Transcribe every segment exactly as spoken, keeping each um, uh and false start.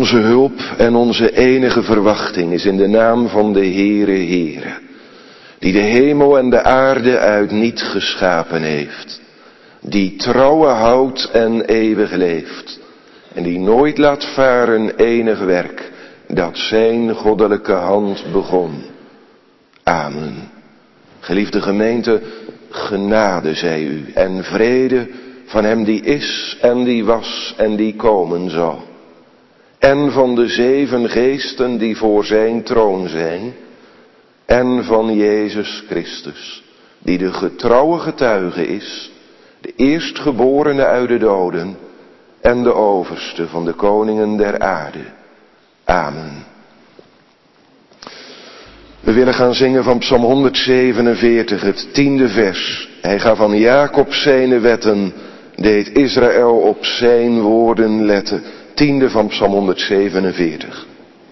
Onze hulp en onze enige verwachting is in de naam van de Heere Heere, die de hemel en de aarde uit niet geschapen heeft, die trouwe houdt en eeuwig leeft, en die nooit laat varen enig werk dat zijn goddelijke hand begon. Amen. Geliefde gemeente, genade zij u en vrede van hem die is en die was en die komen zal. En van de zeven geesten die voor zijn troon zijn. En van Jezus Christus, die de getrouwe getuige is, de eerstgeborene uit de doden en de overste van de koningen der aarde. Amen. We willen gaan zingen van Psalm honderdzevenenveertig, het tiende vers. Hij gaf van Jacob zijn wetten, deed Israël op zijn woorden letten. Tiende van Psalm honderdzevenenveertig.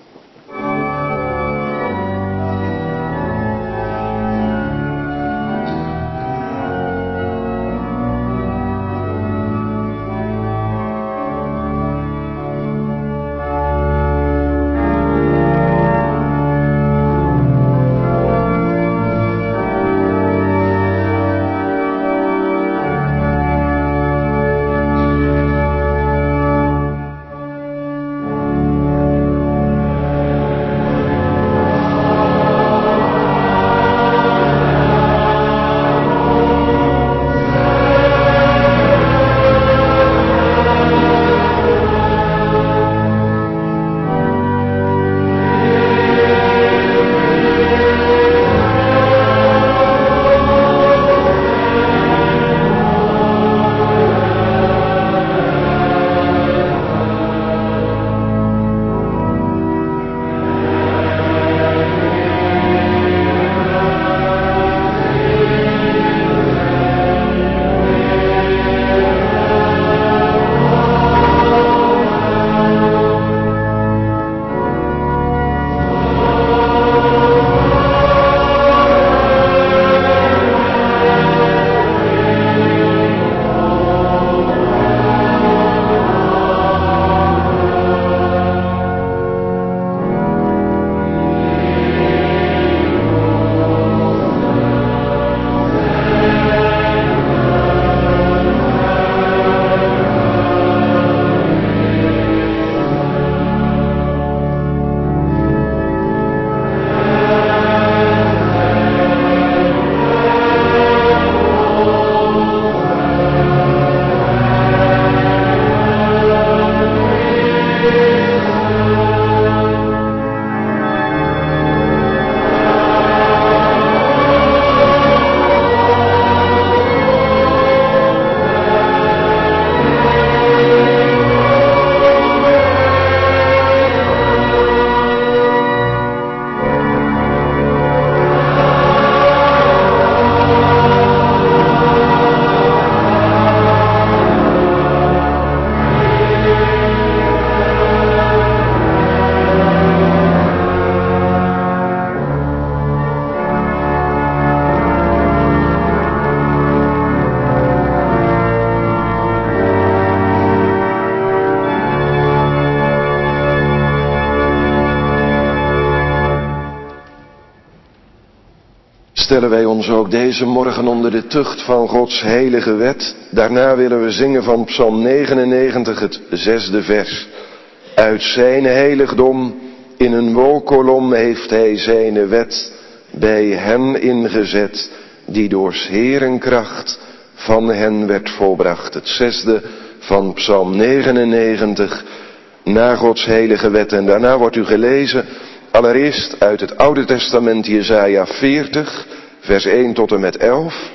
Stellen wij ons ook deze morgen onder de tucht van Gods heilige wet. Daarna willen we zingen van Psalm negenennegentig, het zesde vers. Uit zijn heiligdom in een wolkolom heeft hij zijn wet bij hen ingezet, die door 's Heeren kracht van hen werd volbracht. Het zesde van Psalm negenennegentig, na Gods heilige wet. En daarna wordt u gelezen, allereerst uit het Oude Testament Jesaja veertig, vers één tot en met elf.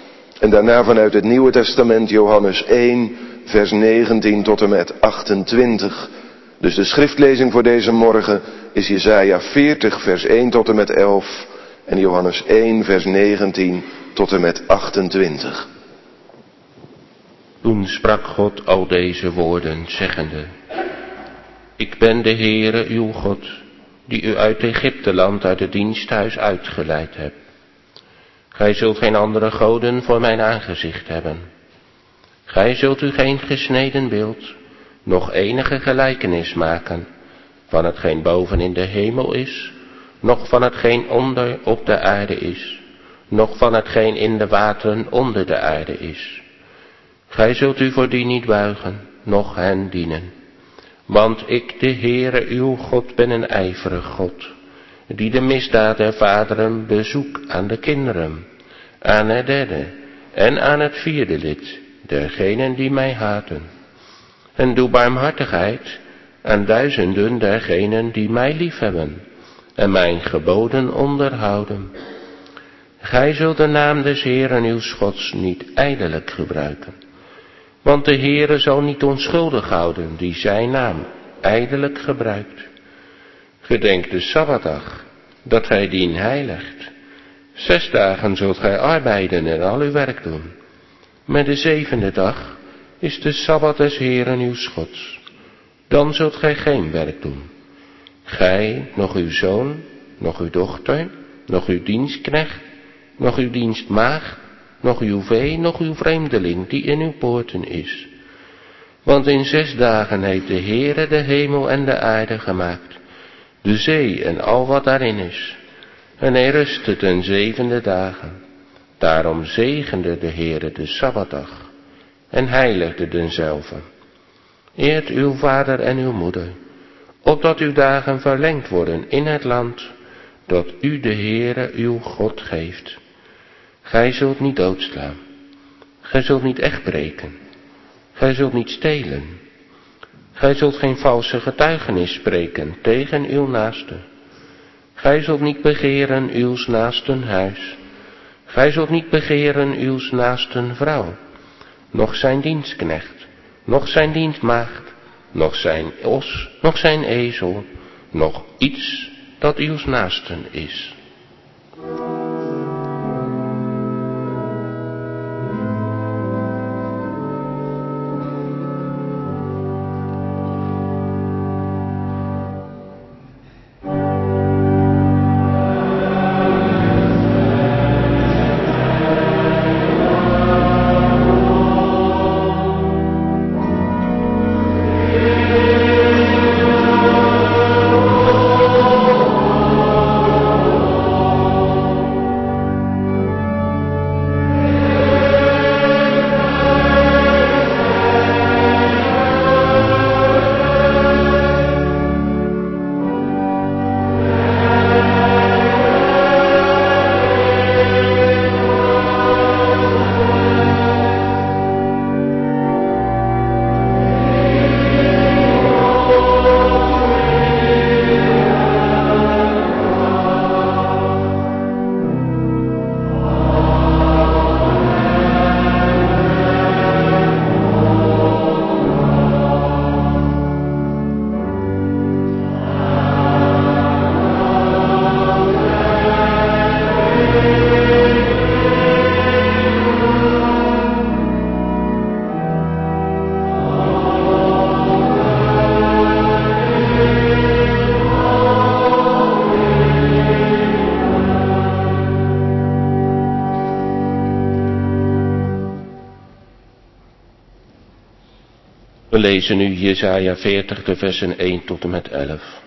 En daarna vanuit het Nieuwe Testament Johannes één, vers negentien tot en met achtentwintig. Dus de schriftlezing voor deze morgen is Jesaja veertig, vers één tot en met elf. En Johannes één, vers negentien tot en met achtentwintig. Toen sprak God al deze woorden, zeggende: Ik ben de Heere uw God, die u uit Egypteland, uit het diensthuis uitgeleid hebt. Gij zult geen andere goden voor mijn aangezicht hebben. Gij zult u geen gesneden beeld, noch enige gelijkenis maken van hetgeen boven in de hemel is, noch van hetgeen onder op de aarde is, noch van hetgeen in de wateren onder de aarde is. Gij zult u voor die niet buigen, noch hen dienen. Want ik, de Heere uw God, ben een ijverig God, die de misdaad der vaderen bezoek aan de kinderen, aan het derde en aan het vierde lid dergenen die mij haten. En doe barmhartigheid aan duizenden dergenen die mij liefhebben en mijn geboden onderhouden. Gij zult de naam des Heeren uw Gods niet ijdelijk gebruiken. Want de Heere zal niet onschuldig houden die zijn naam ijdelijk gebruikt. Gedenk de Sabbatdag, dat gij dien heiligt. Zes dagen zult gij arbeiden en al uw werk doen. Maar de zevende dag is de Sabbat des Heeren uw Gods. Dan zult gij geen werk doen. Gij, nog uw zoon, nog uw dochter, nog uw dienstknecht, nog uw dienstmaagd, nog uw vee, nog uw vreemdeling die in uw poorten is. Want in zes dagen heeft de Heere de hemel en de aarde gemaakt, de zee en al wat daarin is. En hij rustte ten zevende dagen. Daarom zegende de Heere de Sabbatdag en heiligde denzelve. Eert uw vader en uw moeder, opdat uw dagen verlengd worden in het land dat u de Heere uw God geeft. Gij zult niet doodslaan. Gij zult niet echtbreken. Gij zult niet stelen. Gij zult geen valse getuigenis spreken tegen uw naaste. Gij zult niet begeren uws naasten huis. Gij zult niet begeren uws naasten vrouw, noch zijn dienstknecht, noch zijn dienstmaagd, noch zijn os, noch zijn ezel, noch iets dat uws naasten is. We lezen nu Jesaja veertig, de versen één tot en met elf.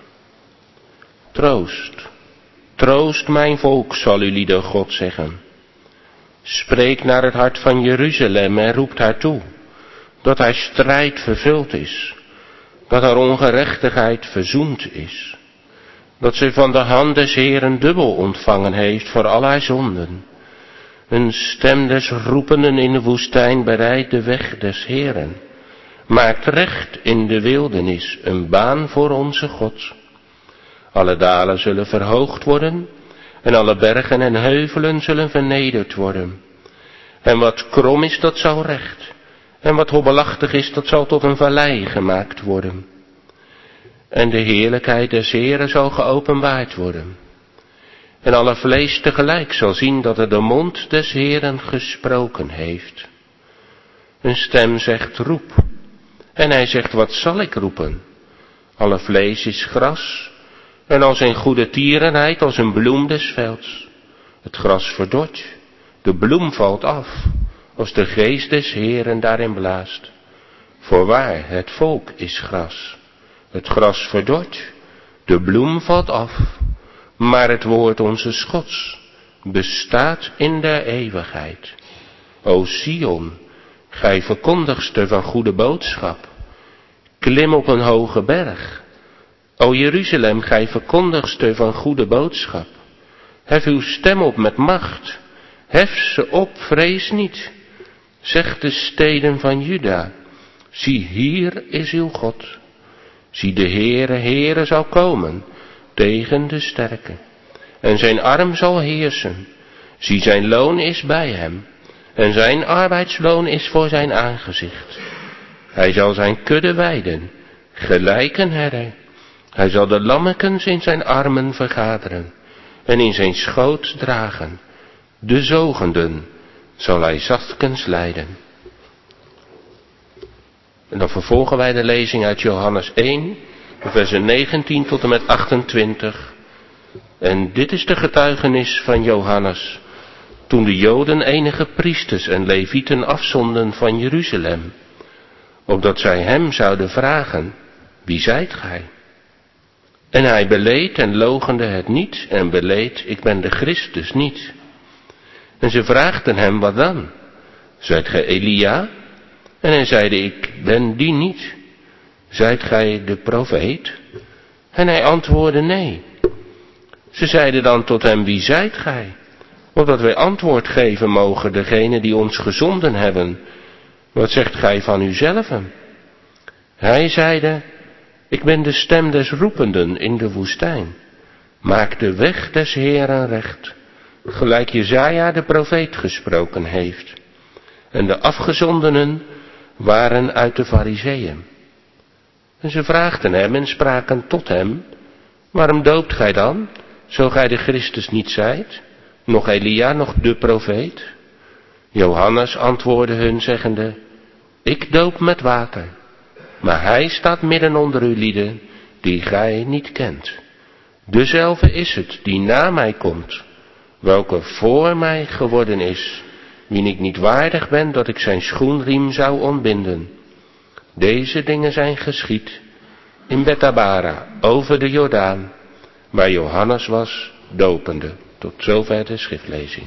Troost, troost mijn volk, zal u lieden God zeggen. Spreek naar het hart van Jeruzalem en roept haar toe, dat haar strijd vervuld is, dat haar ongerechtigheid verzoend is, dat zij van de hand des Heeren dubbel ontvangen heeft voor al haar zonden. Een stem des roependen in de woestijn bereidt de weg des Heeren. Maakt recht in de wildernis een baan voor onze God. Alle dalen zullen verhoogd worden en alle bergen en heuvelen zullen vernederd worden. En wat krom is, dat zal recht. En wat hobbelachtig is, dat zal tot een vallei gemaakt worden. En de heerlijkheid des Heeren zal geopenbaard worden. En alle vlees tegelijk zal zien dat er de mond des Heeren gesproken heeft. Een stem zegt roep. En hij zegt, wat zal ik roepen? Alle vlees is gras, en als een goede tierenheid, als een bloem des velds. Het gras verdort, de bloem valt af, als de geest des Heeren daarin blaast. Voorwaar, het volk is gras. Het gras verdort, De bloem valt af, maar het woord onze Gods bestaat in der eeuwigheid. O Sion, gij verkondigster van goede boodschap, klim op een hoge berg. O Jeruzalem, gij verkondigster van goede boodschap, hef uw stem op met macht, hef ze op, vrees niet. Zeg de steden van Juda, zie hier is uw God. Zie de Heere, Heere zal komen tegen de sterken, en zijn arm zal heersen. Zie, zijn loon is bij hem, en zijn arbeidsloon is voor zijn aangezicht. Hij zal zijn kudde weiden, gelijk een herder. Hij zal de lammekens in zijn armen vergaderen, en in zijn schoot dragen. De zogenden zal hij zachtkens leiden. En dan vervolgen wij de lezing uit Johannes één, versen negentien tot en met achtentwintig. En dit is de getuigenis van Johannes, toen de Joden enige priesters en levieten afzonden van Jeruzalem, opdat zij hem zouden vragen, wie zijt gij? En hij beleed en loochende het niet en beleed, ik ben de Christus niet. En ze vraagden hem, wat dan? Zijt gij Elia? En hij zeide, ik ben die niet. Zijt gij de profeet? En hij antwoordde, nee. Ze zeiden dan tot hem, wie zijt gij? Opdat wij antwoord geven mogen, degene die ons gezonden hebben. Wat zegt gij van uzelven? Hij zeide, ik ben de stem des roependen in de woestijn. Maak de weg des Heeren recht, gelijk Jesaja de profeet gesproken heeft. En de afgezondenen waren uit de Farizeeën. En ze vraagden hem en spraken tot hem, waarom doopt gij dan, zo gij de Christus niet zijt, nog Elia, nog de profeet? Johannes antwoordde hun zeggende, ik doop met water, maar hij staat midden onder u lieden, die gij niet kent. Dezelfde is het, die na mij komt, welke voor mij geworden is, wien ik niet waardig ben dat ik zijn schoenriem zou ontbinden. Deze dingen zijn geschied in Bethabara, over de Jordaan, waar Johannes was, dopende. Tot zover de schriftlezing.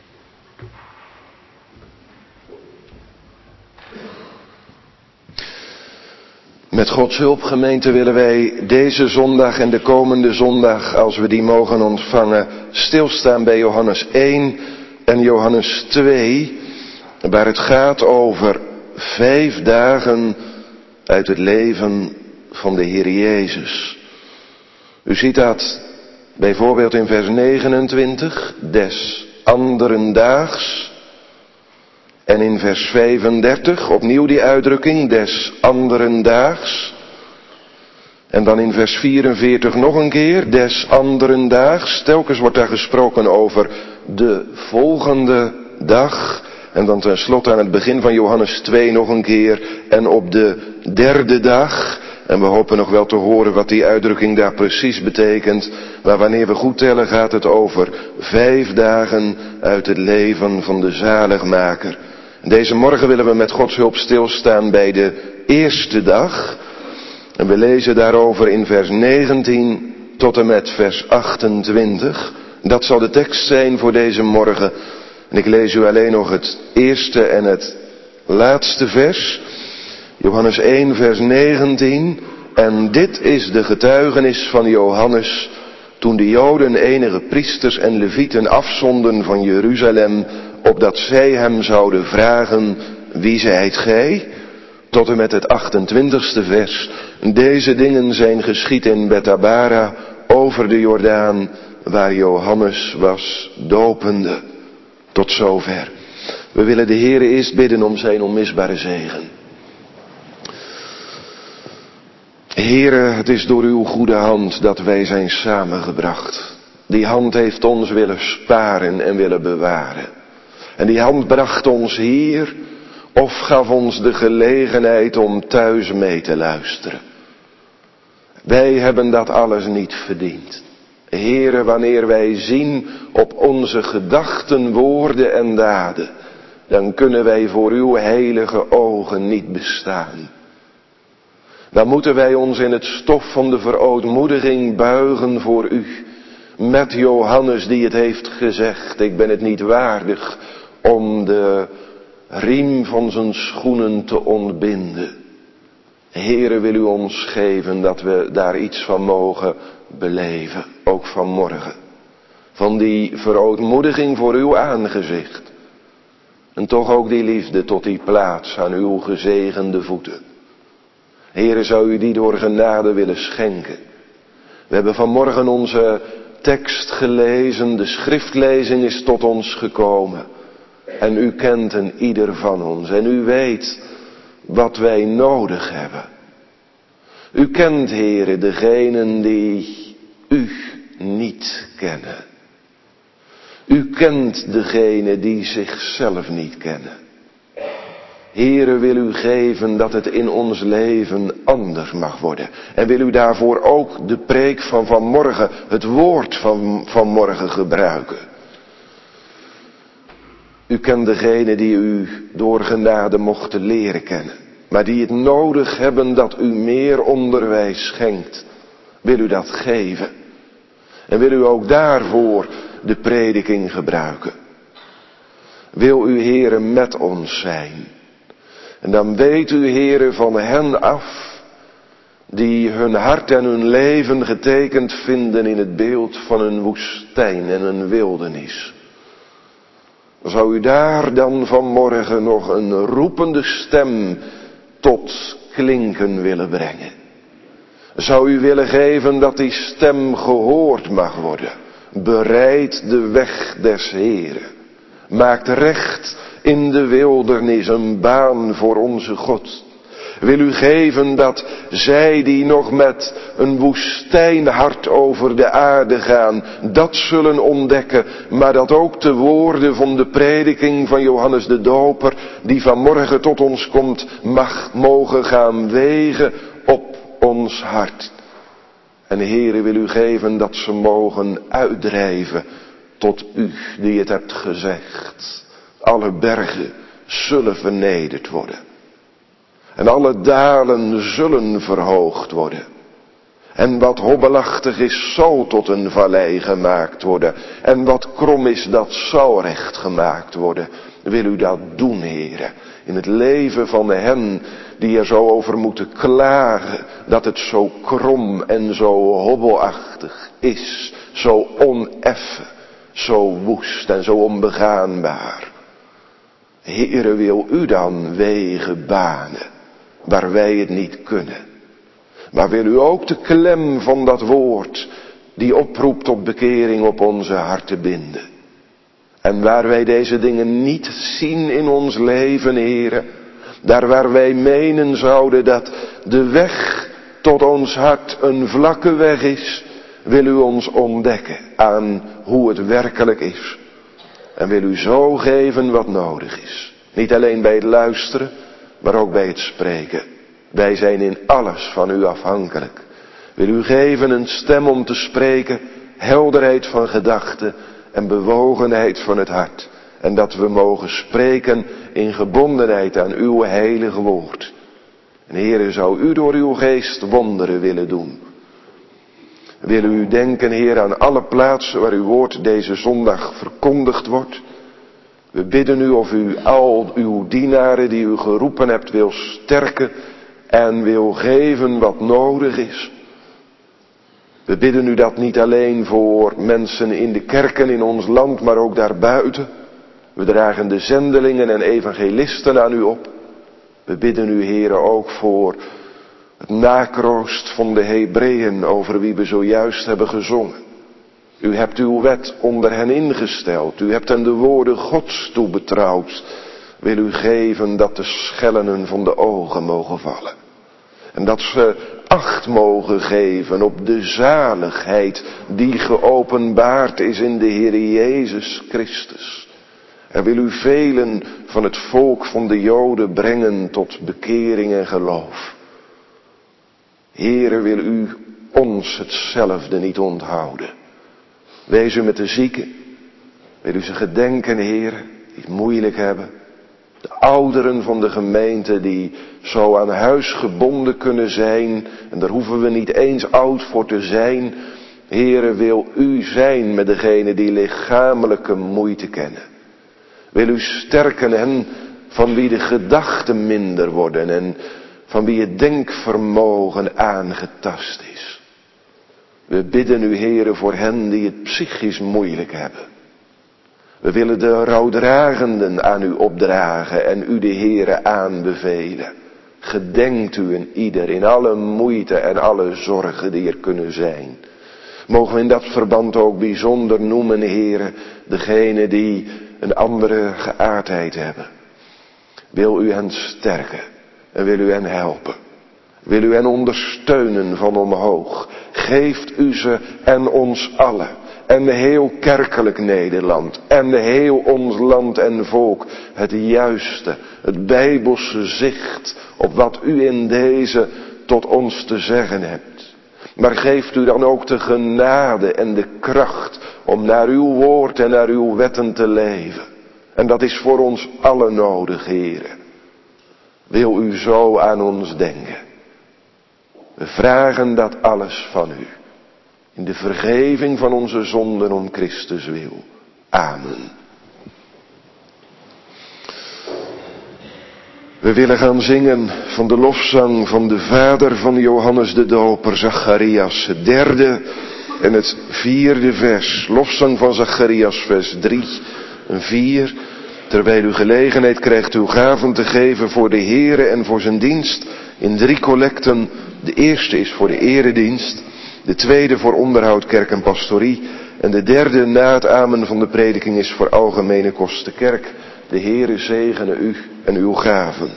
Met Gods hulp, gemeente, willen wij deze zondag en de komende zondag, als we die mogen ontvangen, stilstaan bij Johannes één en Johannes twee, waar het gaat over vijf dagen uit het leven van de Heer Jezus. U ziet dat bijvoorbeeld in vers negenentwintig, des anderen daags. En in vers vijfendertig, opnieuw die uitdrukking, des anderen daags. En dan in vers vierenveertig nog een keer, des anderen daags. Telkens wordt daar gesproken over de volgende dag. En dan tenslotte aan het begin van Johannes twee nog een keer, en op de derde dag. En we hopen nog wel te horen wat die uitdrukking daar precies betekent. Maar wanneer we goed tellen gaat het over vijf dagen uit het leven van de zaligmaker. Deze morgen willen we met Gods hulp stilstaan bij de eerste dag. En we lezen daarover in vers negentien tot en met vers achtentwintig. Dat zal de tekst zijn voor deze morgen. En ik lees u alleen nog het eerste en het laatste vers. Johannes één vers negentien. En dit is de getuigenis van Johannes, toen de Joden enige priesters en levieten afzonden van Jeruzalem, opdat zij hem zouden vragen, wie zijt gij? Tot en met het achtentwintigste vers. Deze dingen zijn geschied in Bethabara, over de Jordaan, waar Johannes was dopende. Tot zover. We willen de Heere eerst bidden om zijn onmisbare zegen. Heere, het is door uw goede hand dat wij zijn samengebracht. Die hand heeft ons willen sparen en willen bewaren. En die hand bracht ons hier, of gaf ons de gelegenheid om thuis mee te luisteren. Wij hebben dat alles niet verdiend. Heere, wanneer wij zien op onze gedachten, woorden en daden, dan kunnen wij voor uw heilige ogen niet bestaan. Dan moeten wij ons in het stof van de verootmoediging buigen voor u. Met Johannes die het heeft gezegd, ik ben het niet waardig om de riem van zijn schoenen te ontbinden. Heere, wil u ons geven dat we daar iets van mogen beleven, ook vanmorgen. Van die verootmoediging voor uw aangezicht. En toch ook die liefde tot die plaats aan uw gezegende voeten. Heere, zou u die door genade willen schenken. We hebben vanmorgen onze tekst gelezen, de schriftlezing is tot ons gekomen. En u kent een ieder van ons en u weet wat wij nodig hebben. U kent, Heere, degenen die u niet kennen. U kent degenen die zichzelf niet kennen. Heere, wil u geven dat het in ons leven anders mag worden. En wil u daarvoor ook de preek van vanmorgen, het woord van vanmorgen gebruiken. U kent degenen die u door genade mochten leren kennen. Maar die het nodig hebben dat u meer onderwijs schenkt. Wil u dat geven. En wil u ook daarvoor de prediking gebruiken. Wil u, Heere, met ons zijn. En dan weet u, Heere, van hen af die hun hart en hun leven getekend vinden in het beeld van een woestijn en een wildernis. Zou u daar dan vanmorgen nog een roepende stem tot klinken willen brengen? Zou u willen geven dat die stem gehoord mag worden? Bereid de weg des Heeren. Maakt recht in de wildernis een baan voor onze God. Wil u geven dat zij die nog met een woestijnhart over de aarde gaan, dat zullen ontdekken, maar dat ook de woorden van de prediking van Johannes de Doper, die vanmorgen tot ons komt, mag mogen gaan wegen op ons hart. En Heere, wil u geven dat ze mogen uitdrijven tot u die het hebt gezegd. Alle bergen zullen vernederd worden. En alle dalen zullen verhoogd worden. En wat hobbelachtig is, zal tot een vallei gemaakt worden. En wat krom is, dat zal recht gemaakt worden. Wil u dat doen, Heere, in het leven van hen die er zo over moeten klagen, dat het zo krom en zo hobbelachtig is, zo oneffen, zo woest en zo onbegaanbaar. Heere, wil u dan wegen banen waar wij het niet kunnen. Maar wil u ook de klem van dat woord die oproept tot bekering op onze harten binden. En waar wij deze dingen niet zien in ons leven, Heere, daar waar wij menen zouden dat de weg tot ons hart een vlakke weg is, wil u ons ontdekken aan hoe het werkelijk is. En wil u zo geven wat nodig is. Niet alleen bij het luisteren, maar ook bij het spreken. Wij zijn in alles van u afhankelijk. Wil u geven een stem om te spreken, helderheid van gedachten en bewogenheid van het hart. En dat we mogen spreken in gebondenheid aan uw heilige woord. En Heere, zou u door uw geest wonderen willen doen. Wil u denken, Heer, aan alle plaatsen waar uw woord deze zondag verkondigd wordt. We bidden u of u al uw dienaren die u geroepen hebt wil sterken en wil geven wat nodig is. We bidden u dat niet alleen voor mensen in de kerken in ons land, maar ook daarbuiten. We dragen de zendelingen en evangelisten aan u op. We bidden u, Heere, ook voor het nakroost van de Hebreeën over wie we zojuist hebben gezongen. U hebt uw wet onder hen ingesteld. U hebt hen de woorden Gods toebetrouwd. Wil u geven dat de schellen hun van de ogen mogen vallen. En dat ze acht mogen geven op de zaligheid die geopenbaard is in de Heer Jezus Christus. En wil u velen van het volk van de Joden brengen tot bekering en geloof. Heere, wil u ons hetzelfde niet onthouden. Wees u met de zieken. Wil u ze gedenken, Heere, die het moeilijk hebben. De ouderen van de gemeente die zo aan huis gebonden kunnen zijn. En daar hoeven we niet eens oud voor te zijn. Heere, wil u zijn met degene die lichamelijke moeite kennen. Wil u sterken hen van wie de gedachten minder worden en van wie het denkvermogen aangetast is. We bidden u, Heere, voor hen die het psychisch moeilijk hebben. We willen de rouwdragenden aan u opdragen en u de Heere aanbevelen. Gedenkt u in ieder, in alle moeite en alle zorgen die er kunnen zijn. Mogen we in dat verband ook bijzonder noemen, Heere, degene die een andere geaardheid hebben. Wil u hen sterken en wil u hen helpen. Wil u hen ondersteunen van omhoog. Geeft u ze en ons allen. En heel kerkelijk Nederland. En heel ons land en volk. Het juiste, het bijbelse zicht op wat u in deze tot ons te zeggen hebt. Maar geeft u dan ook de genade en de kracht om naar uw woord en naar uw wetten te leven. En dat is voor ons allen nodig, Heere. Wil u zo aan ons denken. We vragen dat alles van u. In de vergeving van onze zonden om Christus wil. Amen. We willen gaan zingen van de lofzang van de vader van Johannes de Doper, Zacharias, het derde en het vierde vers. Lofzang van Zacharias, vers drie en vier. Terwijl u gelegenheid krijgt uw gaven te geven voor de Heere en voor zijn dienst in drie collecten. De eerste is voor de eredienst, de tweede voor onderhoud, kerk en pastorie en de derde na het amen van de prediking is voor algemene kosten kerk. De Heere zegene u en uw gaven.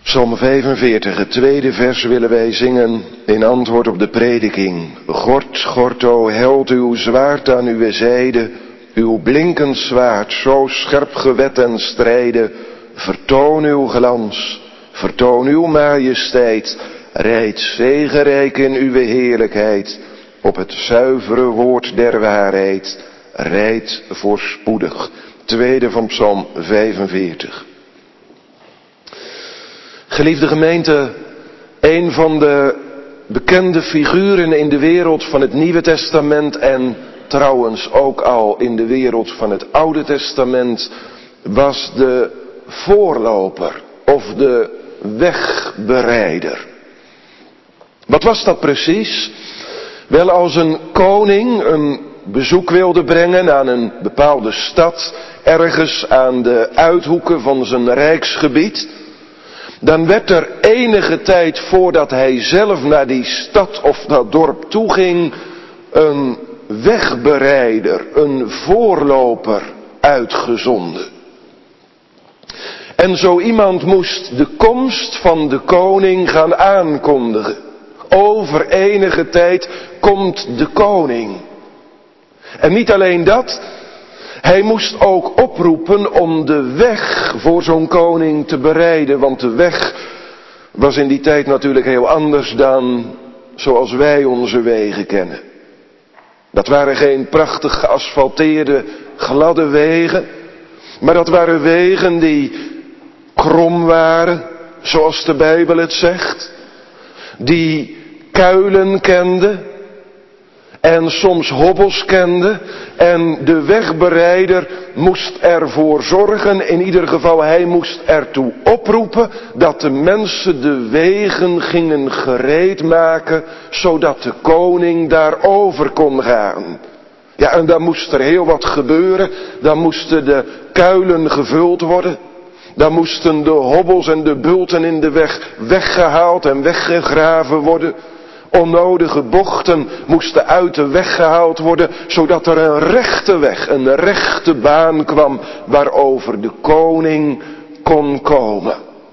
Psalm vijfenveertig, het tweede vers willen wij zingen in antwoord op de prediking. Gord, gord, o held, uw zwaard aan uw zijde, uw blinkend zwaard, zo scherp gewet en strijden. Vertoon uw glans, vertoon uw majesteit, rijd zegenrijk in uw heerlijkheid. Op het zuivere woord der waarheid, rijd voorspoedig. Tweede van Psalm vijfenveertig. Geliefde gemeente, een van de bekende figuren in de wereld van het Nieuwe Testament en trouwens ook al in de wereld van het Oude Testament was de voorloper of de wegbereider. Wat was dat precies? Wel, als een koning een bezoek wilde brengen aan een bepaalde stad, ergens aan de uithoeken van zijn rijksgebied, dan werd er enige tijd voordat hij zelf naar die stad of dat dorp toe ging, een wegbereider, een voorloper uitgezonden. En zo iemand moest de komst van de koning gaan aankondigen. Over enige tijd komt de koning. En niet alleen dat, hij moest ook oproepen om de weg voor zo'n koning te bereiden. Want de weg was in die tijd natuurlijk heel anders dan zoals wij onze wegen kennen. Dat waren geen prachtig geasfalteerde, gladde wegen. Maar dat waren wegen die krom waren, zoals de Bijbel het zegt. Die kuilen kenden. En soms hobbels kende. En de wegbereider moest ervoor zorgen, in ieder geval hij moest ertoe oproepen, dat de mensen de wegen gingen gereed maken, zodat de koning daarover kon gaan. Ja, en dan moest er heel wat gebeuren. Dan moesten de kuilen gevuld worden. Dan moesten de hobbels en de bulten in de weg weggehaald en weggegraven worden. Onnodige bochten moesten uit de weg gehaald worden, zodat er een rechte weg, een rechte baan kwam waarover de koning kon komen.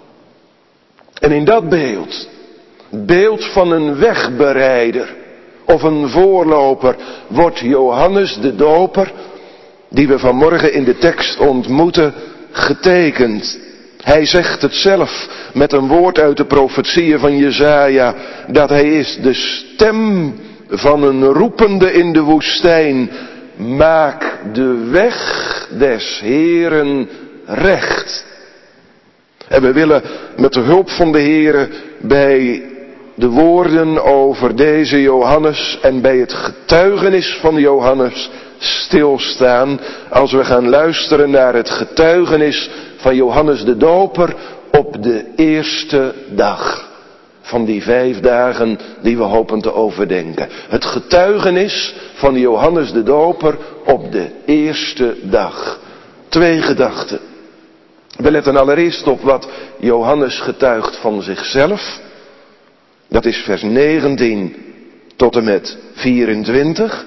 En in dat beeld, beeld van een wegbereider of een voorloper, wordt Johannes de Doper, die we vanmorgen in de tekst ontmoeten, getekend. Hij zegt het zelf met een woord uit de profetieën van Jesaja, dat hij is de stem van een roepende in de woestijn. Maak de weg des Heeren recht. En we willen met de hulp van de Heere bij de woorden over deze Johannes en bij het getuigenis van Johannes stilstaan, als we gaan luisteren naar het getuigenis van Johannes de Doper op de eerste dag van die vijf dagen die we hopen te overdenken. Het getuigenis van Johannes de Doper op de eerste dag. Twee gedachten. We letten allereerst op wat Johannes getuigt van zichzelf. Dat is vers negentien tot en met vierentwintig.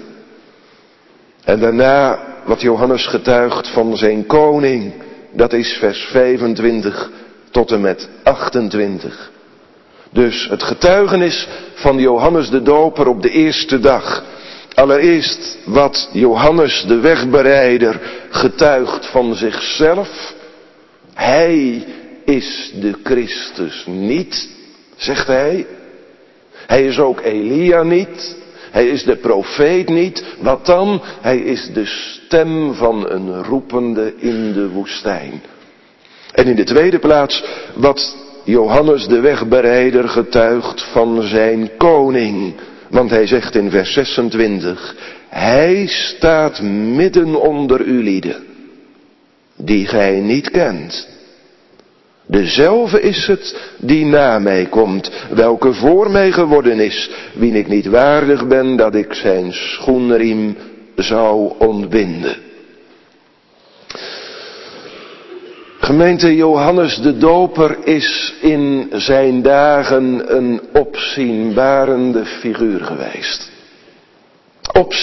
En daarna wat Johannes getuigt van zijn koning. Dat is vers vijfentwintig tot en met achtentwintig. Dus het getuigenis van Johannes de Doper op de eerste dag. Allereerst wat Johannes de wegbereider getuigt van zichzelf. Hij is de Christus niet, zegt hij. Hij is ook Elia niet. Hij is de profeet niet. Wat dan? Hij is de stem van een roepende in de woestijn. En in de tweede plaats wat Johannes de wegbereider getuigt van zijn koning. Want hij zegt in vers zesentwintig. Hij staat midden onder u lieden, die gij niet kent. Dezelfde is het die na mij komt, welke voor mij geworden is, wien ik niet waardig ben dat ik zijn schoenriem zou ontbinden. Gemeente, Johannes de Doper is in zijn dagen een opzienbarende figuur geweest.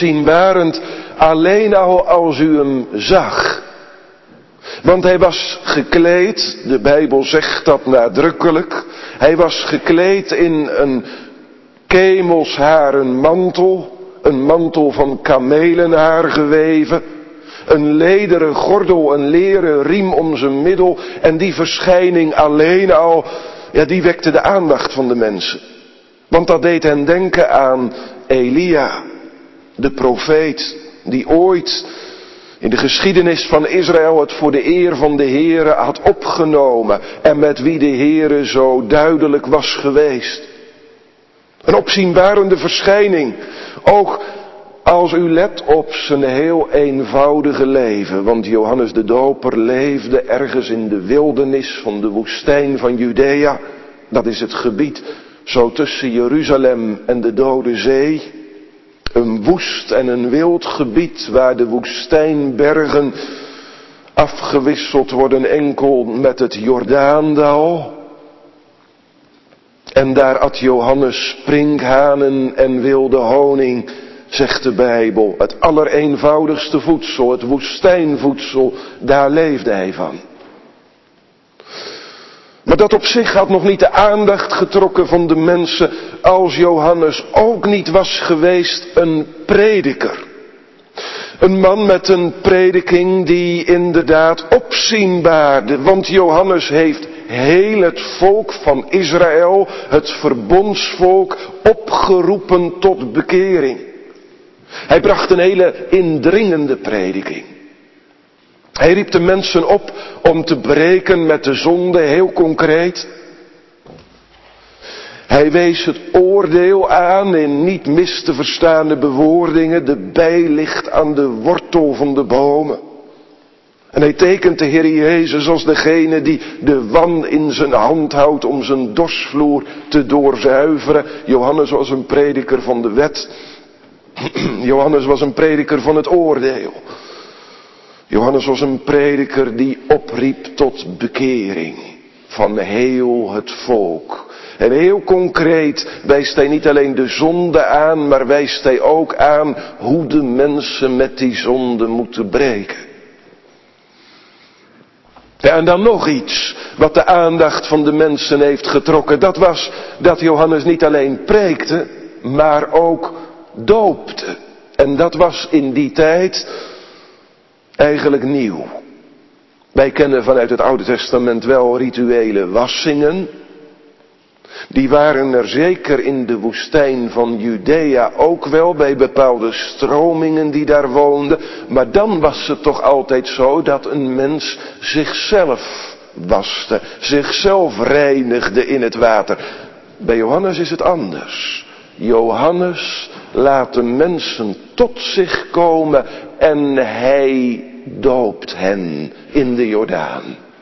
Opzienbarend alleen al als u hem zag. Want hij was gekleed, de Bijbel zegt dat nadrukkelijk. Hij was gekleed in een kemelsharen mantel, een mantel van kamelenhaar geweven. Een lederen gordel, een leren riem om zijn middel. En die verschijning alleen al, ja, die wekte de aandacht van de mensen. Want dat deed hen denken aan Elia, de profeet, die ooit in de geschiedenis van Israël het voor de eer van de Heere had opgenomen. En met wie de Heere zo duidelijk was geweest. Een opzienbarende verschijning. Ook als u let op zijn heel eenvoudige leven. Want Johannes de Doper leefde ergens in de wildernis van de woestijn van Judea. Dat is het gebied zo tussen Jeruzalem en de Dode Zee. Een woest en een wild gebied waar de woestijnbergen afgewisseld worden enkel met het Jordaandal. En daar at Johannes sprinkhanen en wilde honing, zegt de Bijbel. Het allereenvoudigste voedsel, het woestijnvoedsel, daar leefde hij van. Maar dat op zich had nog niet de aandacht getrokken van de mensen als Johannes ook niet was geweest een prediker. Een man met een prediking die inderdaad opzienbaarde. Want Johannes heeft heel het volk van Israël, het verbondsvolk, opgeroepen tot bekering. Hij bracht een hele indringende prediking. Hij riep de mensen op om te breken met de zonde, heel concreet. Hij wees het oordeel aan in niet mis te verstaande bewoordingen. De bij ligt aan de wortel van de bomen. En hij tekent de Heer Jezus als degene die de wan in zijn hand houdt om zijn dorsvloer te doorzuiveren. Johannes was een prediker van de wet. Johannes was een prediker van het oordeel. Johannes was een prediker die opriep tot bekering van heel het volk. En heel concreet wijst hij niet alleen de zonde aan, maar wijst hij ook aan hoe de mensen met die zonde moeten breken. Ja, en dan nog iets wat de aandacht van de mensen heeft getrokken. Dat was dat Johannes niet alleen preekte, maar ook doopte. En dat was in die tijd eigenlijk nieuw. Wij kennen vanuit het Oude Testament wel rituele wassingen. Die waren er zeker in de woestijn van Judea ook wel, bij bepaalde stromingen die daar woonden. Maar dan was het toch altijd zo dat een mens zichzelf waste, zichzelf reinigde in het water. Bij Johannes is het anders. Johannes laat de mensen tot zich komen en hij doopt hen in de Jordaan.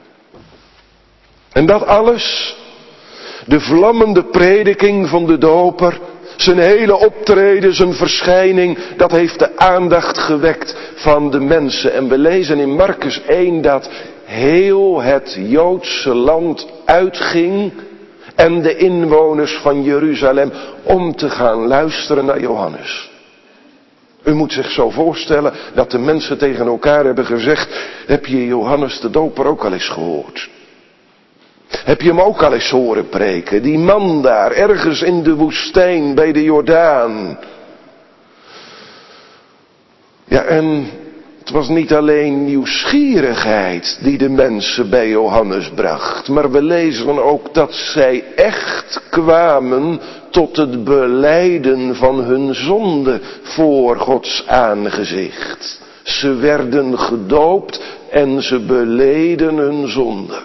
En dat alles, de vlammende prediking van de doper, zijn hele optreden, zijn verschijning, dat heeft de aandacht gewekt van de mensen. En we lezen in Markus één dat heel het Joodse land uitging en de inwoners van Jeruzalem om te gaan luisteren naar Johannes. U moet zich zo voorstellen dat de mensen tegen elkaar hebben gezegd: heb je Johannes de Doper ook al eens gehoord? Heb je hem ook al eens horen preken? Die man daar, ergens in de woestijn bij de Jordaan. Ja, en het was niet alleen nieuwsgierigheid die de mensen bij Johannes bracht. Maar we lezen ook dat zij echt kwamen tot het belijden van hun zonde voor Gods aangezicht. Ze werden gedoopt en ze beleden hun zonde.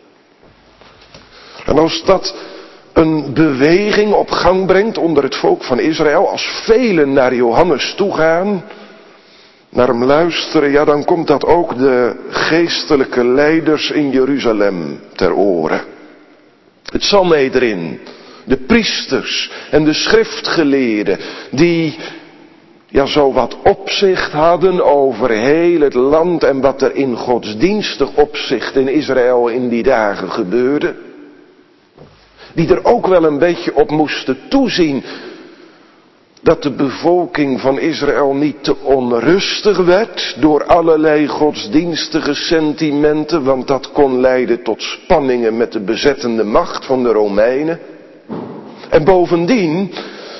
En als dat een beweging op gang brengt onder het volk van Israël, als velen naar Johannes toe gaan, naar hem luisteren, ja, dan komt dat ook de geestelijke leiders in Jeruzalem ter oren. Het Sanhedrin, de priesters en de schriftgeleerden, die ja zo wat opzicht hadden over heel het land en wat er in godsdienstig opzicht in Israël in die dagen gebeurde. Die er ook wel een beetje op moesten toezien dat de bevolking van Israël niet te onrustig werd door allerlei godsdienstige sentimenten, want dat kon leiden tot spanningen met de bezettende macht van de Romeinen. En bovendien,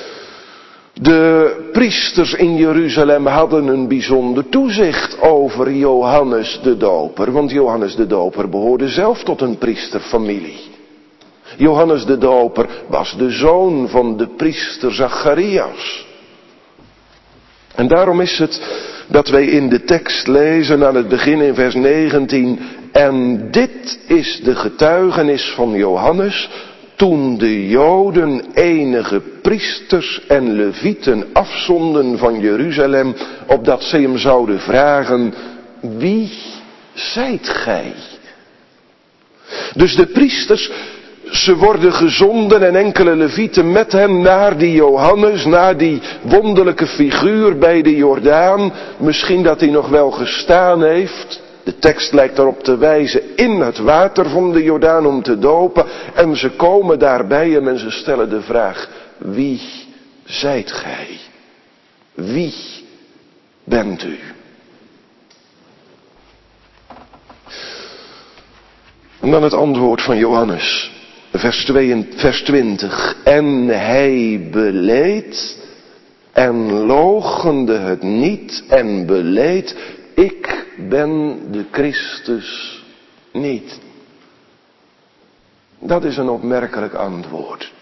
de priesters in Jeruzalem hadden een bijzonder toezicht over Johannes de Doper, want Johannes de Doper behoorde zelf tot een priesterfamilie. Johannes de Doper was de zoon van de priester Zacharias. En daarom is het dat wij in de tekst lezen aan het begin in vers negentien. En dit is de getuigenis van Johannes toen de Joden enige priesters en levieten afzonden van Jeruzalem, opdat ze hem zouden vragen, wie zijt gij? Dus de priesters, ze worden gezonden en enkele levieten met hem naar die Johannes, naar die wonderlijke figuur bij de Jordaan. Misschien dat hij nog wel gestaan heeft. De tekst lijkt erop te wijzen in het water van de Jordaan om te dopen. En ze komen daar bij hem en ze stellen de vraag, wie zijt gij? Wie bent u? En dan het antwoord van Johannes. Vers twintig. En hij beleed en loochende het niet en beleed, ik ben de Christus niet. Dat is een opmerkelijk antwoord.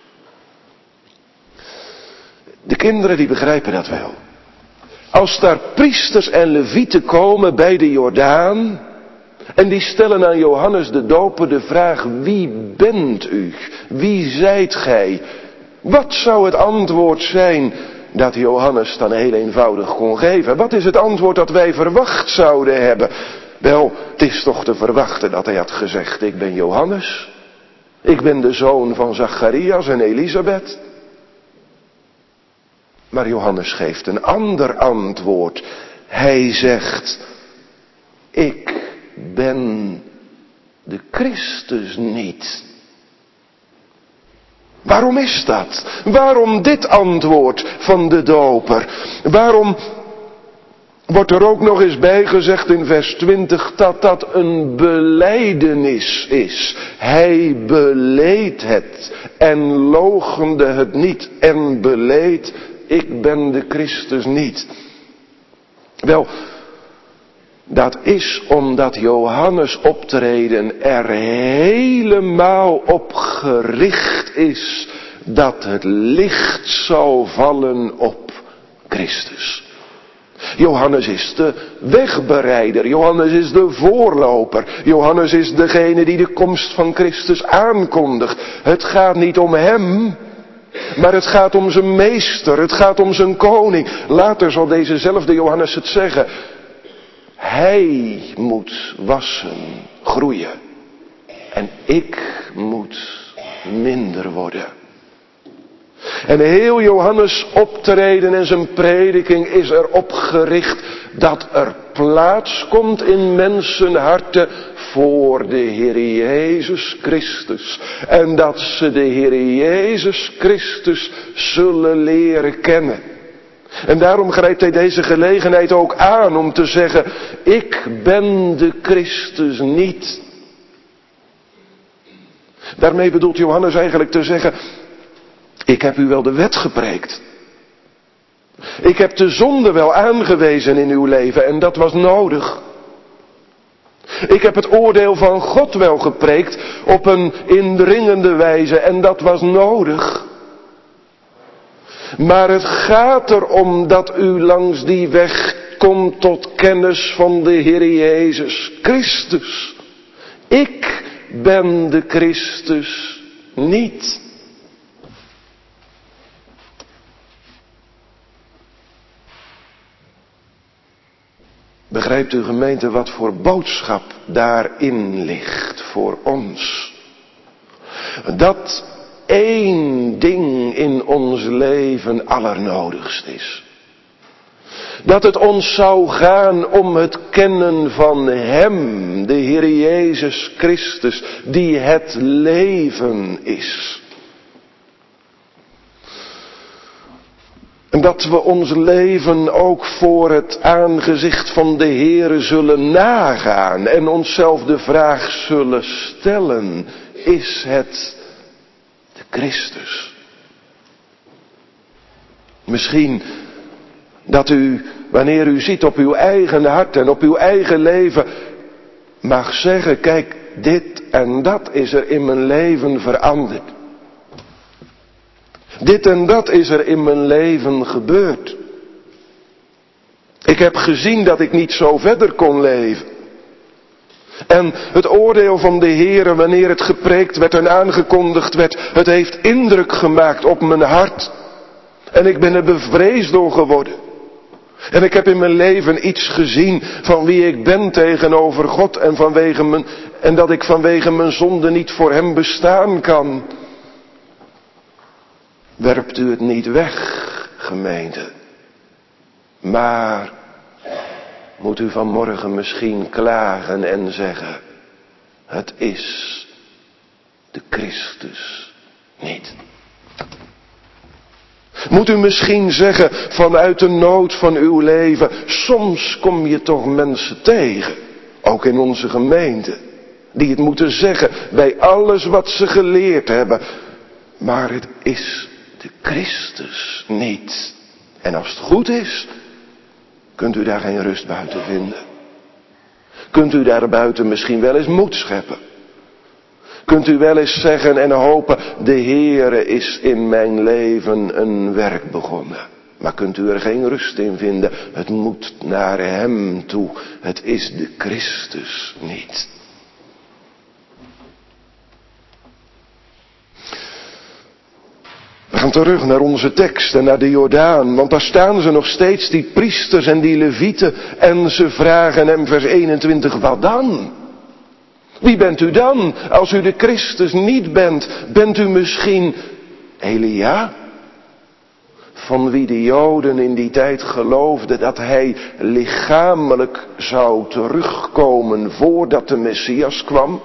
De kinderen die begrijpen dat wel. Als daar priesters en levieten komen bij de Jordaan en die stellen aan Johannes de Doper de vraag, wie bent u? Wie zijt gij? Wat zou het antwoord zijn dat Johannes dan heel eenvoudig kon geven? Wat is het antwoord dat wij verwacht zouden hebben? Wel, het is toch te verwachten dat hij had gezegd, ik ben Johannes. Ik ben de zoon van Zacharias en Elisabeth. Maar Johannes geeft een ander antwoord. Hij zegt, ik ben de Christus niet. Waarom is dat? Waarom dit antwoord van de doper? Waarom wordt er ook nog eens bij gezegd in vers twintig dat dat een belijdenis is? Hij beleed het en loochende het niet en beleed, ik ben de Christus niet. Wel, dat is omdat Johannes' optreden er helemaal op gericht is dat het licht zou vallen op Christus. Johannes is de wegbereider, Johannes is de voorloper, Johannes is degene die de komst van Christus aankondigt. Het gaat niet om hem, maar het gaat om zijn meester, het gaat om zijn koning. Later zal dezezelfde Johannes het zeggen. Hij moet wassen, groeien. En ik moet minder worden. En heel Johannes' optreden en zijn prediking is erop gericht dat er plaats komt in mensenharten voor de Heer Jezus Christus. En dat ze de Heer Jezus Christus zullen leren kennen. En daarom grijpt hij deze gelegenheid ook aan om te zeggen, ik ben de Christus niet. Daarmee bedoelt Johannes eigenlijk te zeggen, ik heb u wel de wet gepreekt. Ik heb de zonde wel aangewezen in uw leven en dat was nodig. Ik heb het oordeel van God wel gepreekt op een indringende wijze en dat was nodig. Maar het gaat erom dat u langs die weg komt tot kennis van de Heer Jezus Christus. Ik ben de Christus niet. Begrijpt u gemeente wat voor boodschap daarin ligt voor ons? Dat één ding in ons leven allernodigst is. Dat het ons zou gaan om het kennen van Hem, de Heer Jezus Christus, die het leven is. En dat we ons leven ook voor het aangezicht van de Heere zullen nagaan en onszelf de vraag zullen stellen: is het de Christus? Misschien dat u, wanneer u ziet op uw eigen hart en op uw eigen leven, mag zeggen: kijk, dit en dat is er in mijn leven veranderd. Dit en dat is er in mijn leven gebeurd. Ik heb gezien dat ik niet zo verder kon leven. En het oordeel van de Heere, wanneer het gepreekt werd en aangekondigd werd, het heeft indruk gemaakt op mijn hart. En ik ben er bevreesd door geworden. En ik heb in mijn leven iets gezien van wie ik ben tegenover God en, vanwege mijn, en dat ik vanwege mijn zonde niet voor hem bestaan kan. Werpt u het niet weg, gemeente. Maar moet u vanmorgen misschien klagen en zeggen: het is de Christus niet. Moet u misschien zeggen vanuit de nood van uw leven: soms kom je toch mensen tegen, ook in onze gemeente, die het moeten zeggen bij alles wat ze geleerd hebben. Maar het is de Christus niet. En als het goed is, kunt u daar geen rust buiten vinden. Kunt u daar buiten misschien wel eens moed scheppen. Kunt u wel eens zeggen en hopen: de Heere is in mijn leven een werk begonnen. Maar kunt u er geen rust in vinden? Het moet naar hem toe. Het is de Christus niet. We gaan terug naar onze tekst en naar de Jordaan, want daar staan ze nog steeds, die priesters en die levieten, en ze vragen hem, vers eenentwintig, wat dan? Wie bent u dan, als u de Christus niet bent? Bent u misschien Elia? Van wie de Joden in die tijd geloofden dat hij lichamelijk zou terugkomen voordat de Messias kwam?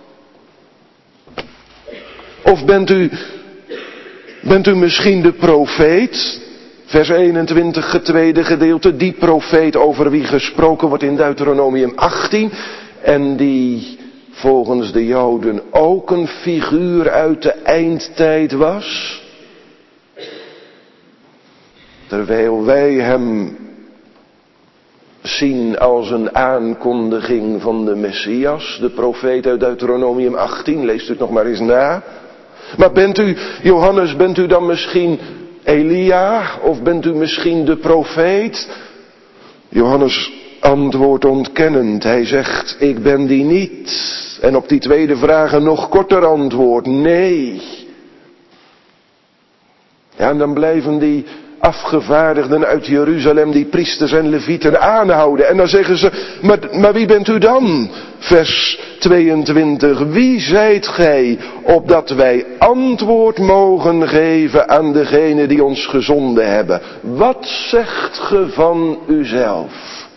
Of bent u... Bent u misschien de profeet? Vers eenentwintig, het tweede gedeelte. Die profeet over wie gesproken wordt in Deuteronomium achttien. En die volgens de Joden ook een figuur uit de eindtijd was. Terwijl wij hem zien als een aankondiging van de Messias. De profeet uit Deuteronomium achttien. Leest u het nog maar eens na. Maar bent u, Johannes, bent u dan misschien Elia? Of bent u misschien de profeet? Johannes antwoordt ontkennend. Hij zegt: ik ben die niet. En op die tweede vraag een nog korter antwoord: nee. Ja, en dan blijven die afgevaardigden uit Jeruzalem, die priesters en levieten, aanhouden. En dan zeggen ze: maar, maar wie bent u dan? Vers tweeëntwintig. Wie zijt gij, opdat wij antwoord mogen geven aan degene die ons gezonden hebben? Wat zegt ge van uzelf?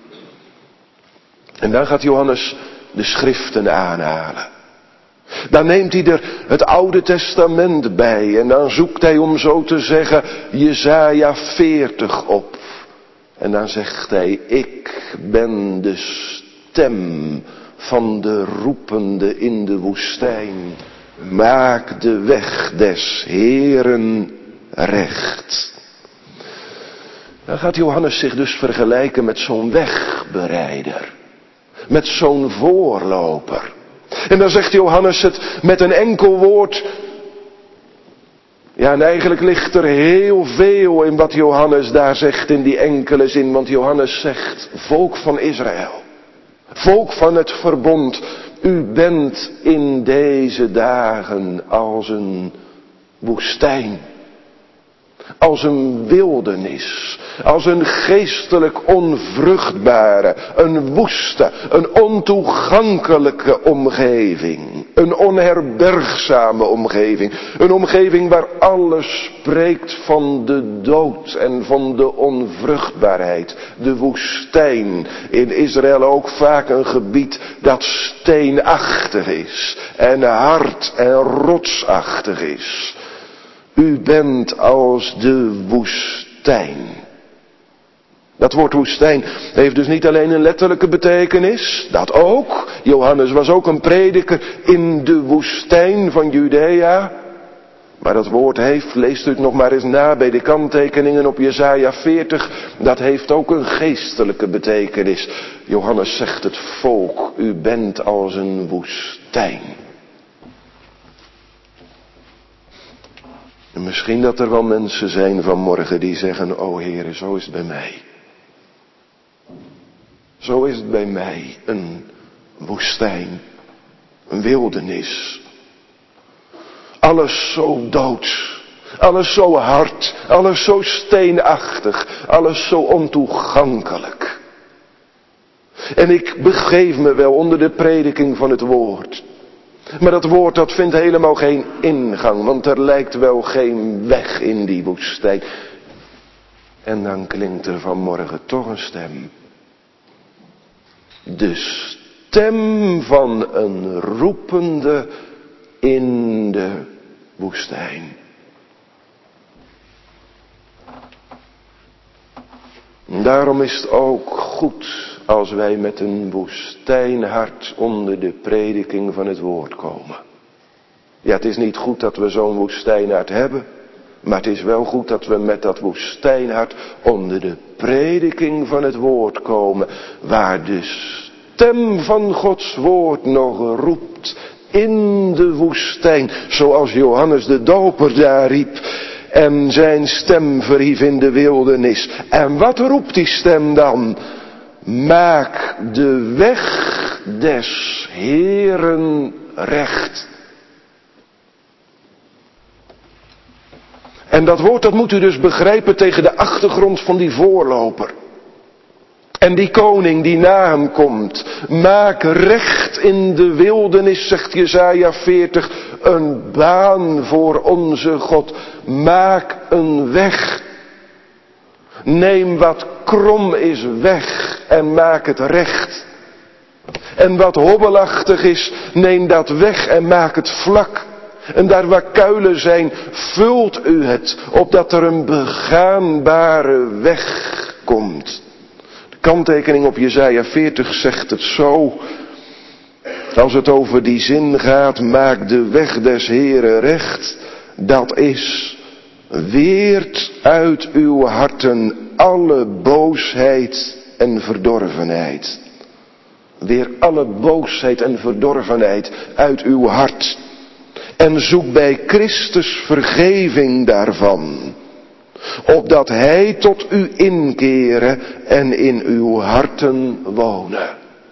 En dan gaat Johannes de schriften aanhalen. Dan neemt hij er het Oude Testament bij en dan zoekt hij, om zo te zeggen, Jesaja veertig op. En dan zegt hij: ik ben de stem van de roepende in de woestijn. Maak de weg des Heeren recht. Dan gaat Johannes zich dus vergelijken met zo'n wegbereider. Met zo'n voorloper. En dan zegt Johannes het met een enkel woord. Ja, en eigenlijk ligt er heel veel in wat Johannes daar zegt in die enkele zin. Want Johannes zegt: volk van Israël. Volk van het verbond. U bent in deze dagen als een woestijn. Als een wildernis. Als een geestelijk onvruchtbare, een woeste, een ontoegankelijke omgeving. Een onherbergzame omgeving. Een omgeving waar alles spreekt van de dood en van de onvruchtbaarheid. De woestijn. In Israël ook vaak een gebied dat steenachtig is. En hard en rotsachtig is. U bent als de woestijn. woestijn. Dat woord woestijn heeft dus niet alleen een letterlijke betekenis, dat ook. Johannes was ook een prediker in de woestijn van Judea. Maar dat woord heeft, leest u het nog maar eens na bij de kanttekeningen op Jesaja veertig, dat heeft ook een geestelijke betekenis. Johannes zegt het volk, u bent als een woestijn. En misschien dat er wel mensen zijn vanmorgen die zeggen, o Heere, zo is het bij mij. Zo is het bij mij, een woestijn, een wildernis. Alles zo doods, alles zo hard, alles zo steenachtig, alles zo ontoegankelijk. En ik begeef me wel onder de prediking van het woord. Maar dat woord dat vindt helemaal geen ingang, want er lijkt wel geen weg in die woestijn. En dan klinkt er vanmorgen toch een stem. De stem van een roepende in de woestijn. Daarom is het ook goed als wij met een woestijnhart onder de prediking van het woord komen. Ja, het is niet goed dat we zo'n woestijnhart hebben, maar het is wel goed dat we met dat woestijnhart onder de prediking van het woord komen, waar de stem van Gods woord nog roept in de woestijn, zoals Johannes de Doper daar riep en zijn stem verhief in de wildernis. En wat roept die stem dan? Maak de weg des Heeren recht. En dat woord dat moet u dus begrijpen tegen de achtergrond van die voorloper. En die koning die na hem komt. Maak recht in de wildernis, zegt Jesaja veertig, een baan voor onze God. Maak een weg. Neem wat krom is weg en maak het recht. En wat hobbelachtig is, neem dat weg en maak het vlak. En daar waar kuilen zijn, vult u het, opdat er een begaanbare weg komt. De kanttekening op Jesaja veertig zegt het zo. Als het over die zin gaat, maak de weg des Heeren recht. Dat is, weert uit uw harten alle boosheid en verdorvenheid. Weer alle boosheid en verdorvenheid uit uw hart. En zoek bij Christus vergeving daarvan. Opdat Hij tot u inkeren en in uw harten wonen.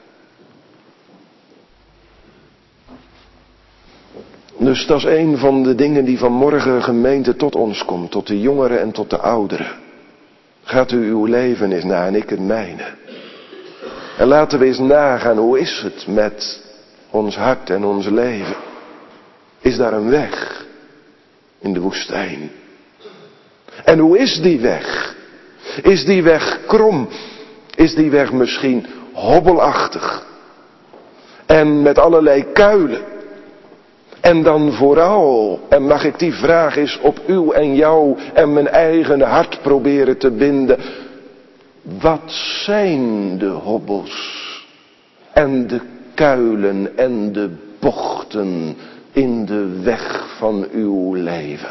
Dus dat is een van de dingen die vanmorgen gemeente tot ons komt. Tot de jongeren en tot de ouderen. Gaat u uw leven eens na en ik het mijne. En laten we eens nagaan, hoe is het met ons hart en ons leven? Is daar een weg in de woestijn? En hoe is die weg? Is die weg krom? Is die weg misschien hobbelachtig? En met allerlei kuilen? En dan vooral, en mag ik die vraag eens op uw en jou en mijn eigen hart proberen te binden. Wat zijn de hobbels en de kuilen en de bochten in de weg van uw leven?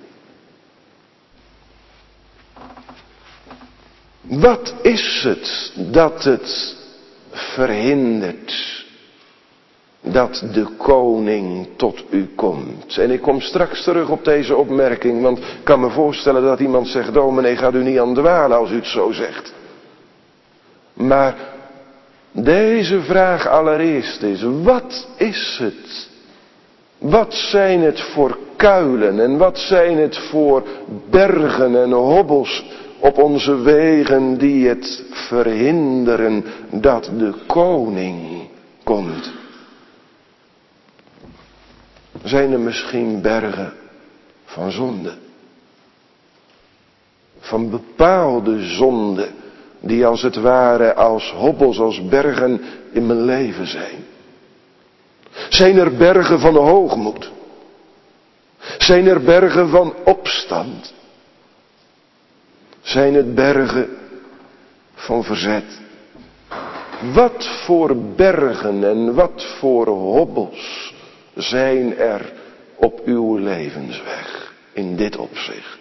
Wat is het dat het verhindert dat de koning tot u komt? En ik kom straks terug op deze opmerking, want ik kan me voorstellen dat iemand zegt, dominee, gaat u niet aan dwalen als u het zo zegt. Maar deze vraag allereerst is, wat is het? Wat zijn het voor kuilen en wat zijn het voor bergen en hobbels op onze wegen die het verhinderen dat de koning komt? Zijn er misschien bergen van zonde? Van bepaalde zonde die als het ware als hobbels, als bergen in mijn leven zijn? Zijn er bergen van hoogmoed? Zijn er bergen van opstand? Zijn het bergen van verzet? Wat voor bergen en wat voor hobbels zijn er op uw levensweg in dit opzicht?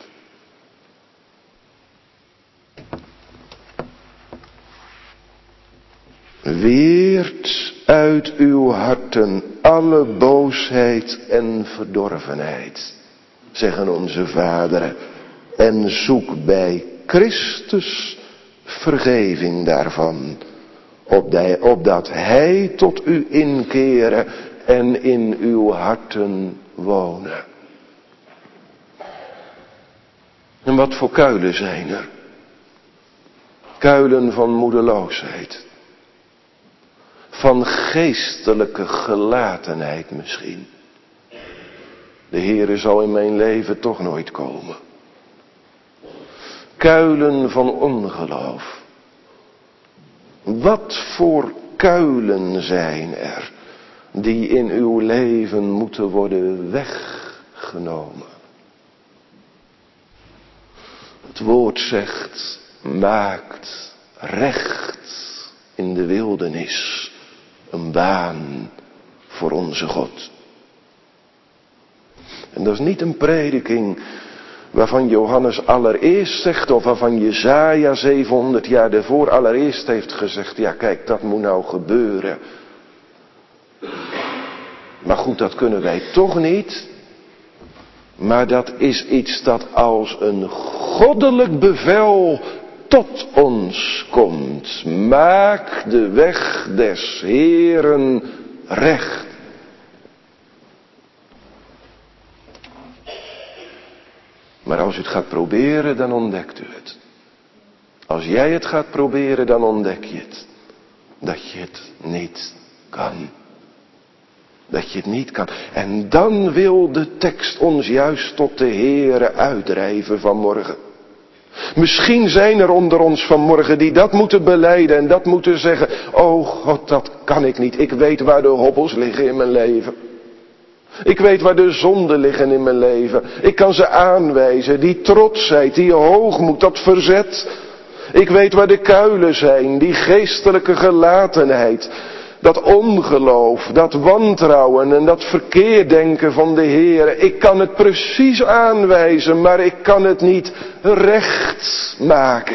Weert uit uw harten alle boosheid en verdorvenheid, zeggen onze vaderen, en zoek bij Christus vergeving daarvan, opdat Hij tot u inkeren en in uw harten wonen. En wat voor kuilen zijn er? Kuilen van moedeloosheid. Van geestelijke gelatenheid misschien. De Heere zal in mijn leven toch nooit komen. Kuilen van ongeloof. Wat voor kuilen zijn er die in uw leven moeten worden weggenomen? Het woord zegt, maakt recht in de wildernis een baan voor onze God. En dat is niet een prediking waarvan Johannes allereerst zegt, of waarvan Jesaja zevenhonderd jaar daarvoor allereerst heeft gezegd, ja kijk, dat moet nou gebeuren. Maar goed, dat kunnen wij toch niet. Maar dat is iets dat als een goddelijk bevel tot ons komt. Maak de weg des Heeren recht. Maar als u het gaat proberen, dan ontdekt u het. Als jij het gaat proberen, dan ontdek je het. Dat je het niet kan. Dat je het niet kan. En dan wil de tekst ons juist tot de Heere uitdrijven vanmorgen. Misschien zijn er onder ons vanmorgen die dat moeten belijden en dat moeten zeggen. Oh God, dat kan ik niet. Ik weet waar de hobbels liggen in mijn leven. Ik weet waar de zonden liggen in mijn leven. Ik kan ze aanwijzen. Die trotsheid, die hoogmoed, dat verzet. Ik weet waar de kuilen zijn. Die geestelijke gelatenheid. Dat ongeloof, dat wantrouwen en dat verkeerdenken van de Heer. Ik kan het precies aanwijzen, maar ik kan het niet recht maken.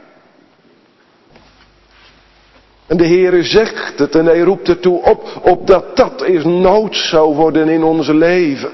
En de Heer zegt het en hij roept het toe op, opdat dat eens nood zou worden in ons leven.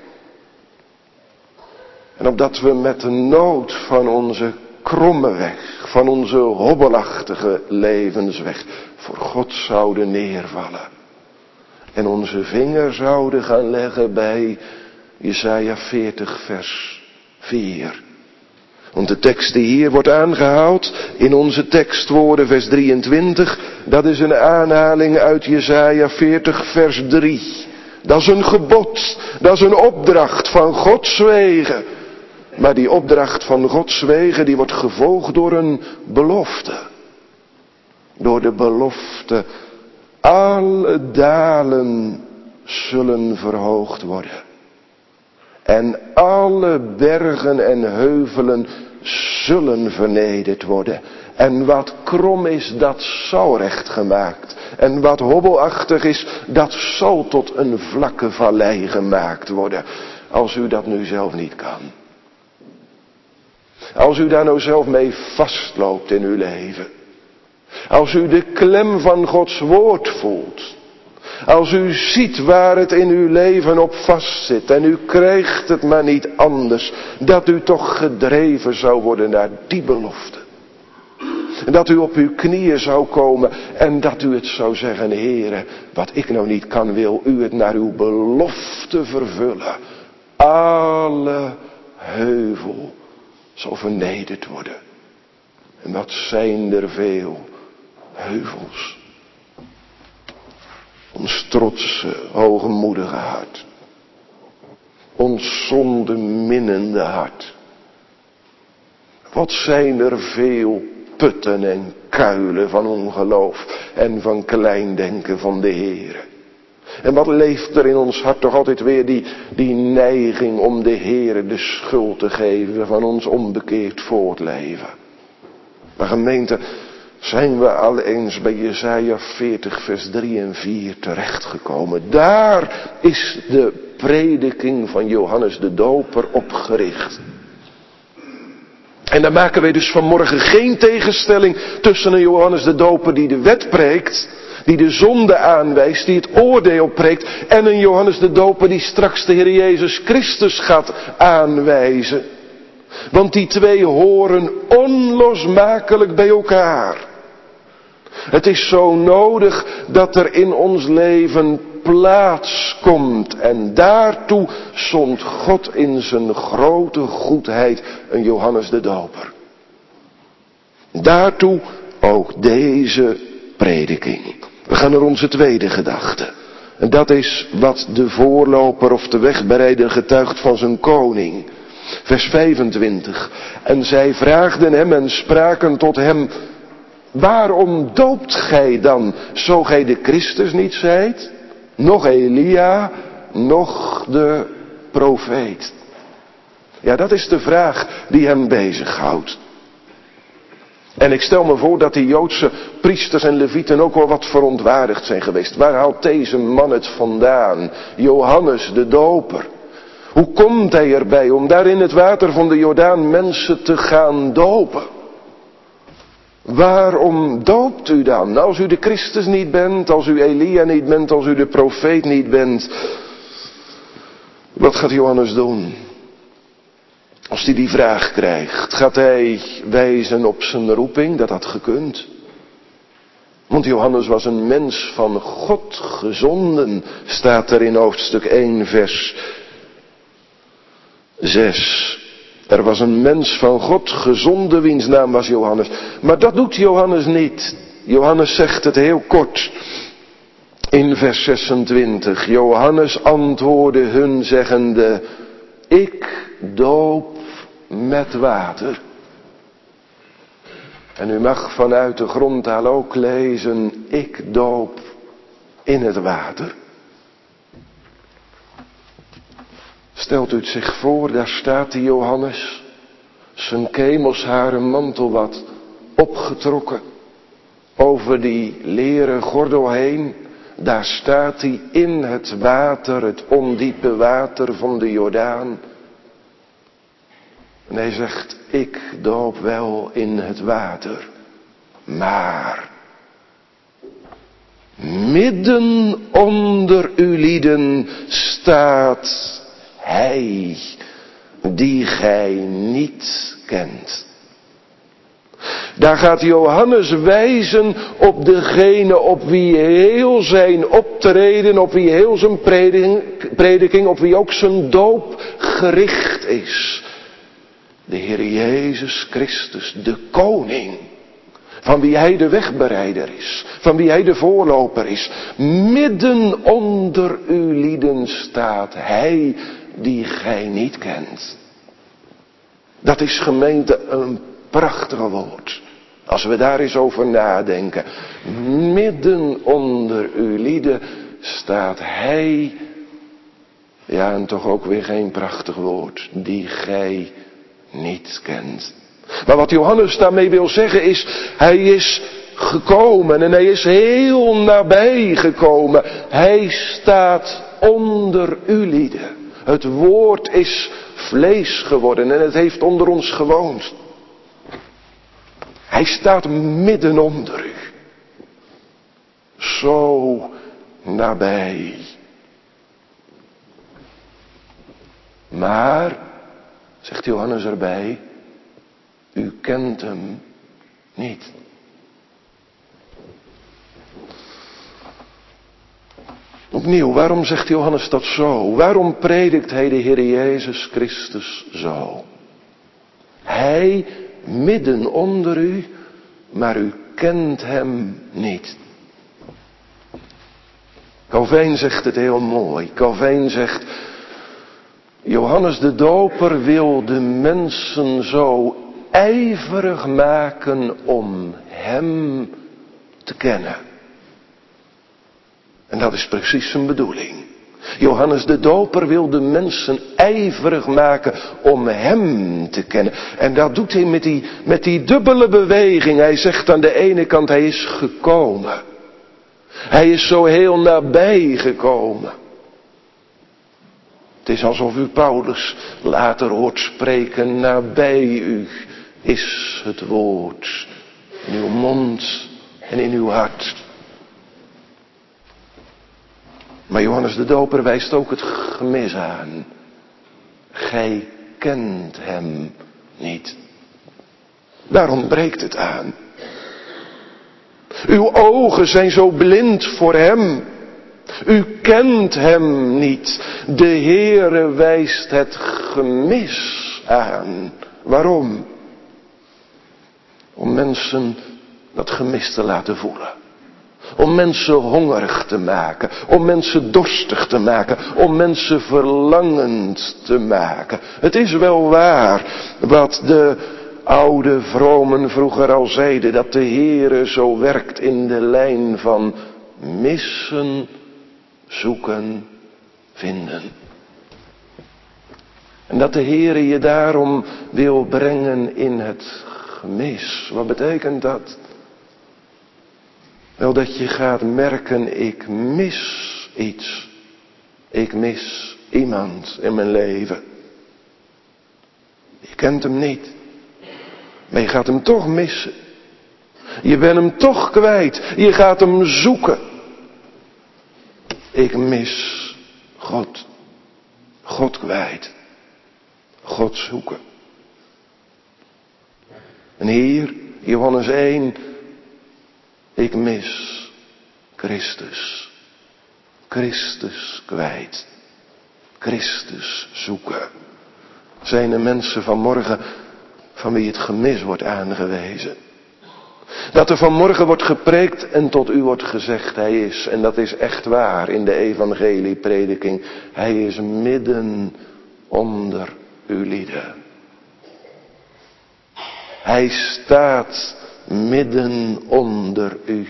En opdat we met de nood van onze kromme weg, van onze hobbelachtige levensweg, voor God zouden neervallen. En onze vinger zouden gaan leggen bij Jesaja veertig vers vier. Want de tekst die hier wordt aangehaald, in onze tekstwoorden vers drieëntwintig, dat is een aanhaling uit Jesaja veertig vers drie. Dat is een gebod, dat is een opdracht van Gods wegen. Maar die opdracht van Gods wegen, die wordt gevolgd door een belofte. Door de belofte, alle dalen zullen verhoogd worden. En alle bergen en heuvelen zullen vernederd worden. En wat krom is, dat zal recht gemaakt. En wat hobbelachtig is, dat zal tot een vlakke vallei gemaakt worden. Als u dat nu zelf niet kan. Als u daar nou zelf mee vastloopt in uw leven. Als u de klem van Gods woord voelt. Als u ziet waar het in uw leven op vastzit. En u krijgt het maar niet anders. Dat u toch gedreven zou worden naar die belofte. En dat u op uw knieën zou komen. En dat u het zou zeggen. Heere, wat ik nou niet kan, wil u het naar uw belofte vervullen. Alle heuvel zal vernederd worden. En wat zijn er veel heuvels. Ons trotse, hoogmoedige hart. Ons zondeminnende hart. Wat zijn er veel putten en kuilen van ongeloof en van kleindenken van de Heere. En wat leeft er in ons hart toch altijd weer die, die neiging om de Heere de schuld te geven van ons onbekeerd voortleven. Maar gemeente, zijn we al eens bij Jesaja veertig vers drie en vier terechtgekomen. Daar is de prediking van Johannes de Doper op gericht. En daar maken wij dus vanmorgen geen tegenstelling tussen een Johannes de Doper die de wet preekt, die de zonde aanwijst, die het oordeel preekt, en een Johannes de Doper die straks de Heer Jezus Christus gaat aanwijzen. Want die twee horen onlosmakelijk bij elkaar. Het is zo nodig dat er in ons leven plaats komt. En daartoe zond God in zijn grote goedheid een Johannes de Doper. Daartoe ook deze prediking. We gaan naar onze tweede gedachte. En dat is wat de voorloper of de wegbereider getuigt van zijn koning. Vers vijfentwintig. En zij vraagden hem en spraken tot hem: waarom doopt gij dan, zo gij de Christus niet zijt? Nog Elia, nog de profeet. Ja, dat is de vraag die hem bezighoudt. En ik stel me voor dat die Joodse priesters en levieten ook wel wat verontwaardigd zijn geweest. Waar haalt deze man het vandaan? Johannes de Doper. Hoe komt hij erbij om daar in het water van de Jordaan mensen te gaan dopen? Waarom doopt u dan? Nou, als u de Christus niet bent, als u Elia niet bent, als u de profeet niet bent. Wat gaat Johannes doen? Als hij die vraag krijgt, gaat hij wijzen op zijn roeping? Dat had gekund. Want Johannes was een mens van God gezonden, staat er in hoofdstuk één vers zes. Er was een mens van God gezonden, wiens naam was Johannes. Maar dat doet Johannes niet. Johannes zegt het heel kort. In vers zesentwintig. Johannes antwoordde hun zeggende: ik doop met water. En u mag vanuit de grondtaal ook lezen: ik doop in het water. Stelt u het zich voor, daar staat die Johannes, zijn kemelsharen mantel wat opgetrokken, over die leren gordel heen. Daar staat hij in het water, het ondiepe water van de Jordaan. En hij zegt: ik doop wel in het water, maar midden onder u lieden staat hij die gij niet kent. Daar gaat Johannes wijzen op degene op wie heel zijn optreden, op wie heel zijn prediking, op wie ook zijn doop gericht is. De Heer Jezus Christus, de koning, van wie hij de wegbereider is, van wie hij de voorloper is. Midden onder u lieden staat hij die gij niet kent. Dat is, gemeente, een prachtig woord. Als we daar eens over nadenken. Midden onder u lieden staat hij. Ja, en toch ook weer geen prachtig woord. Die gij niet kent. Maar wat Johannes daarmee wil zeggen is: hij is gekomen en hij is heel nabij gekomen. Hij staat onder u lieden. Het woord is vlees geworden en het heeft onder ons gewoond. Hij staat midden onder u. Zo nabij. Maar, zegt Johannes erbij, u kent hem niet. Opnieuw, waarom zegt Johannes dat zo? Waarom predikt hij de Heer Jezus Christus zo? Hij midden onder u, maar u kent hem niet. Calvijn zegt het heel mooi. Calvijn zegt: Johannes de Doper wil de mensen zo ijverig maken om hem te kennen. En dat is precies zijn bedoeling. Johannes de Doper wil de mensen ijverig maken om hem te kennen. En dat doet hij met die, met die dubbele beweging. Hij zegt aan de ene kant, hij is gekomen. Hij is zo heel nabij gekomen. Het is alsof u Paulus later hoort spreken, nabij u is het woord. In uw mond en in uw hart. Maar Johannes de Doper wijst ook het gemis aan. Gij kent hem niet. Daar ontbreekt het aan. Uw ogen zijn zo blind voor hem. U kent hem niet. De Heere wijst het gemis aan. Waarom? Om mensen dat gemis te laten voelen. Om mensen hongerig te maken. Om mensen dorstig te maken. Om mensen verlangend te maken. Het is wel waar wat de oude vromen vroeger al zeiden. Dat de Heere zo werkt in de lijn van missen, zoeken, vinden. En dat de Heere je daarom wil brengen in het gemis. Wat betekent dat? Wel dat je gaat merken, ik mis iets. Ik mis iemand in mijn leven. Je kent hem niet. Maar je gaat hem toch missen. Je bent hem toch kwijt. Je gaat hem zoeken. Ik mis God. God kwijt. God zoeken. En hier, Johannes één. Ik mis Christus. Christus kwijt. Christus zoeken. Zijn er mensen vanmorgen van wie het gemis wordt aangewezen? Dat er vanmorgen wordt gepreekt en tot u wordt gezegd, hij is, en dat is echt waar in de evangelieprediking, hij is midden onder uw lieden. Hij staat midden onder u.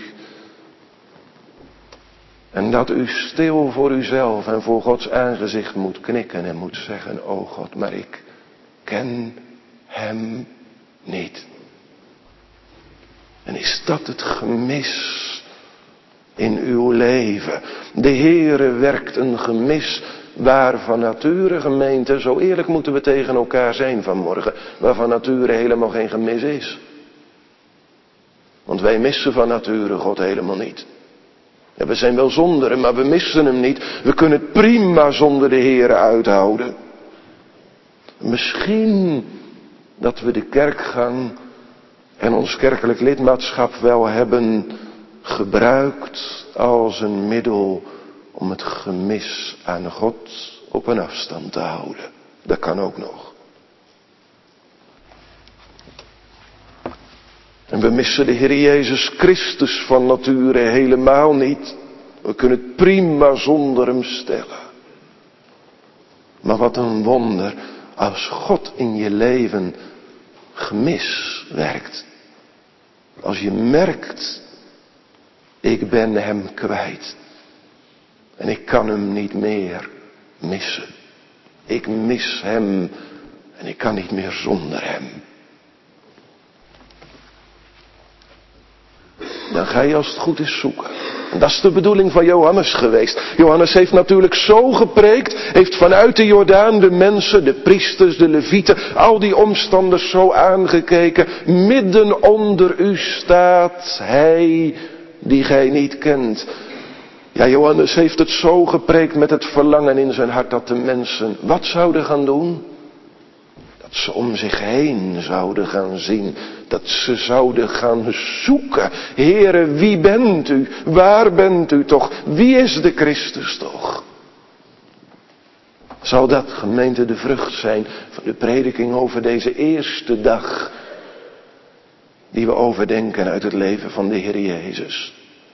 En dat u stil voor uzelf en voor Gods aangezicht moet knikken en moet zeggen, o God, maar ik ken hem niet. En is dat het gemis in uw leven? De Heere werkt een gemis waar van nature, gemeente, zo eerlijk moeten we tegen elkaar zijn vanmorgen, waar van nature helemaal geen gemis is. Want wij missen van nature God helemaal niet. Ja, we zijn wel zonderen, maar we missen hem niet. We kunnen het prima zonder de Heere uithouden. Misschien dat we de kerkgang en ons kerkelijk lidmaatschap wel hebben gebruikt als een middel om het gemis aan God op een afstand te houden. Dat kan ook nog. En we missen de Heer Jezus Christus van nature helemaal niet. We kunnen het prima zonder hem stellen. Maar wat een wonder als God in je leven gemis werkt. Als je merkt, ik ben hem kwijt. En ik kan hem niet meer missen. Ik mis hem en ik kan niet meer zonder hem. Dan ga je als het goed is zoeken. En dat is de bedoeling van Johannes geweest. Johannes heeft natuurlijk zo gepreekt. Heeft vanuit de Jordaan de mensen, de priesters, de levieten, al die omstanders zo aangekeken. Midden onder u staat hij die gij niet kent. Ja, Johannes heeft het zo gepreekt met het verlangen in zijn hart dat de mensen wat zouden gaan doen? Dat ze om zich heen zouden gaan zien. Dat ze zouden gaan zoeken. Heere, wie bent u? Waar bent u toch? Wie is de Christus toch? Zal dat, gemeente, de vrucht zijn van de prediking over deze eerste dag die we overdenken uit het leven van de Heer Jezus?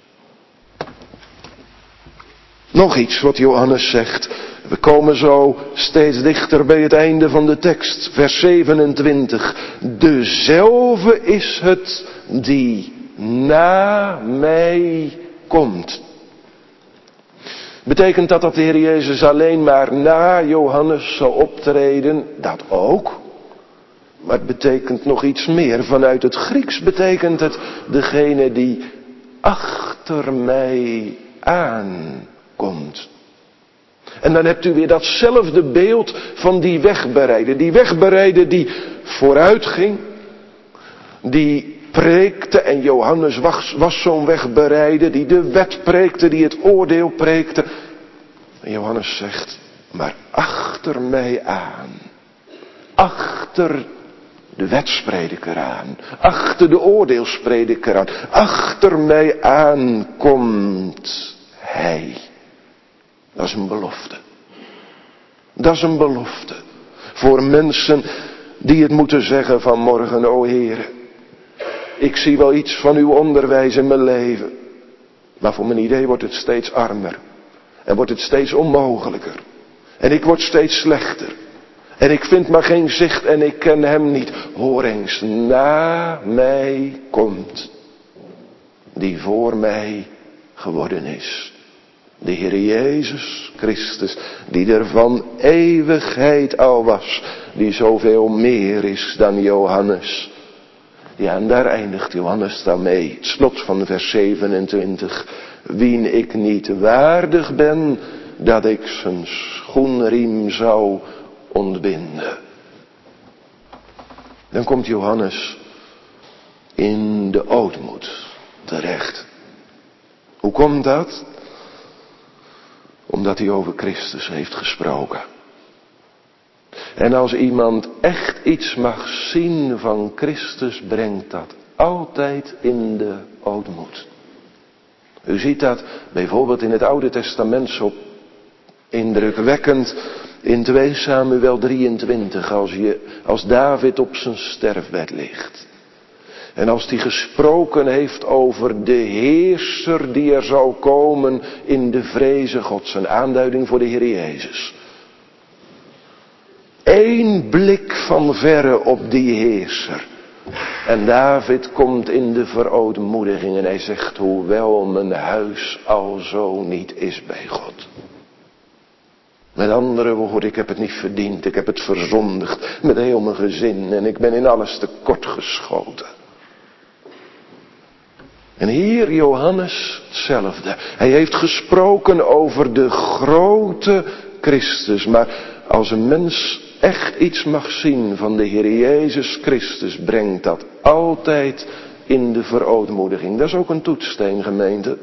Nog iets wat Johannes zegt. We komen zo steeds dichter bij het einde van de tekst. Vers zevenentwintig. Dezelfde is het die na mij komt. Betekent dat dat de Heer Jezus alleen maar na Johannes zou optreden? Dat ook. Maar het betekent nog iets meer. Vanuit het Grieks betekent het degene die achter mij aankomt. En dan hebt u weer datzelfde beeld van die wegbereider. Die wegbereider die vooruit ging. Die preekte en Johannes was, was zo'n wegbereider. Die de wet preekte, die het oordeel preekte. En Johannes zegt, maar achter mij aan. Achter de wetsprediker aan. Achter de oordeelsprediker aan. Achter mij aan komt hij. Dat is een belofte. Dat is een belofte. Voor mensen die het moeten zeggen vanmorgen, o Heere. Ik zie wel iets van uw onderwijs in mijn leven. Maar voor mijn idee wordt het steeds armer. En wordt het steeds onmogelijker. En ik word steeds slechter. En ik vind maar geen zicht en ik ken hem niet. Hoor eens, na mij komt die voor mij geworden is. De Heer Jezus Christus, die er van eeuwigheid al was. Die zoveel meer is dan Johannes. Ja, en daar eindigt Johannes dan mee. Het slot van vers zevenentwintig. Wien ik niet waardig ben, dat ik zijn schoenriem zou ontbinden. Dan komt Johannes in de ootmoed terecht. Hoe komt dat? Omdat hij over Christus heeft gesproken. En als iemand echt iets mag zien van Christus, brengt dat altijd in de ootmoed. U ziet dat bijvoorbeeld in het Oude Testament zo indrukwekkend in twee Samuel drieëntwintig, als, je, als David op zijn sterfbed ligt. En als hij gesproken heeft over de heerser die er zou komen in de vreze Gods, een aanduiding voor de Heer Jezus. Eén blik van verre op die heerser. En David komt in de verootmoediging en hij zegt, hoewel mijn huis al zo niet is bij God. Met andere woorden, ik heb het niet verdiend, ik heb het verzondigd met heel mijn gezin en ik ben in alles tekort geschoten. En hier Johannes hetzelfde. Hij heeft gesproken over de grote Christus, maar als een mens echt iets mag zien van de Heer Jezus Christus, brengt dat altijd in de verootmoediging. Dat is ook een toetssteen, gemeente.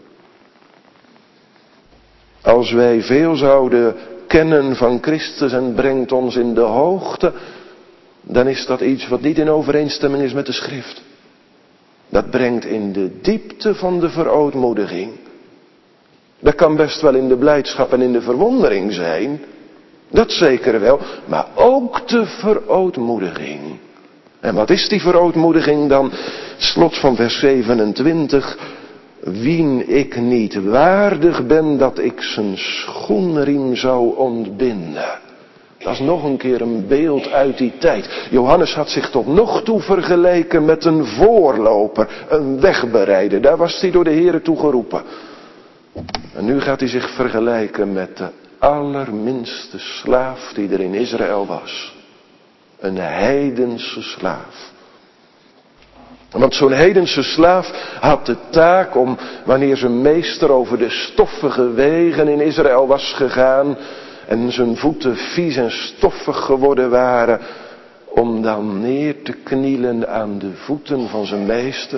Als wij veel zouden kennen van Christus en brengt ons in de hoogte, dan is dat iets wat niet in overeenstemming is met de schrift. Dat brengt in de diepte van de verootmoediging. Dat kan best wel in de blijdschap en in de verwondering zijn. Dat zeker wel, maar ook de verootmoediging. En wat is die verootmoediging dan? Slot van vers zevenentwintig. Wien ik niet waardig ben dat ik zijn schoenriem zou ontbinden. Dat is nog een keer een beeld uit die tijd. Johannes had zich tot nog toe vergeleken met een voorloper, een wegbereider. Daar was hij door de Heere toe geroepen. En nu gaat hij zich vergelijken met de allerminste slaaf die er in Israël was. Een heidense slaaf. Want zo'n heidense slaaf had de taak om, wanneer zijn meester over de stoffige wegen in Israël was gegaan en zijn voeten vies en stoffig geworden waren, om dan neer te knielen aan de voeten van zijn meester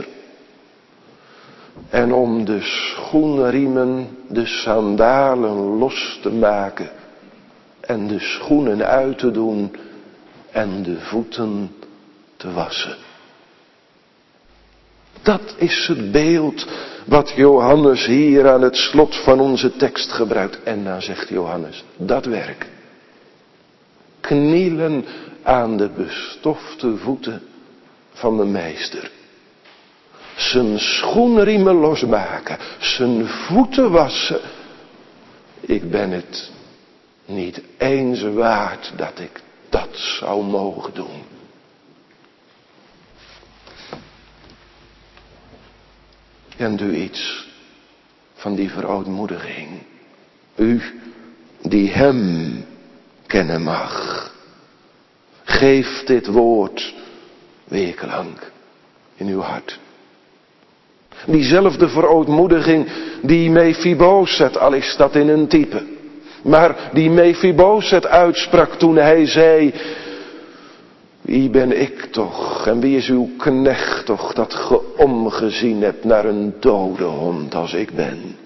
en om de schoenriemen, de sandalen los te maken en de schoenen uit te doen en de voeten te wassen. Dat is het beeld wat Johannes hier aan het slot van onze tekst gebruikt. En dan zegt Johannes, dat werk. Knielen aan de bestofte voeten van mijn meester. Zijn schoenriemen losmaken. Zijn voeten wassen. Ik ben het niet eens waard dat ik dat zou mogen doen. Kent u iets van die verootmoediging? U die hem kennen mag. Geef dit woord weerklank in uw hart. Diezelfde verootmoediging die Mephibozet, al is dat in een type, maar die Mephibozet uitsprak toen hij zei: wie ben ik toch en wie is uw knecht toch dat ge omgezien hebt naar een dode hond als ik ben.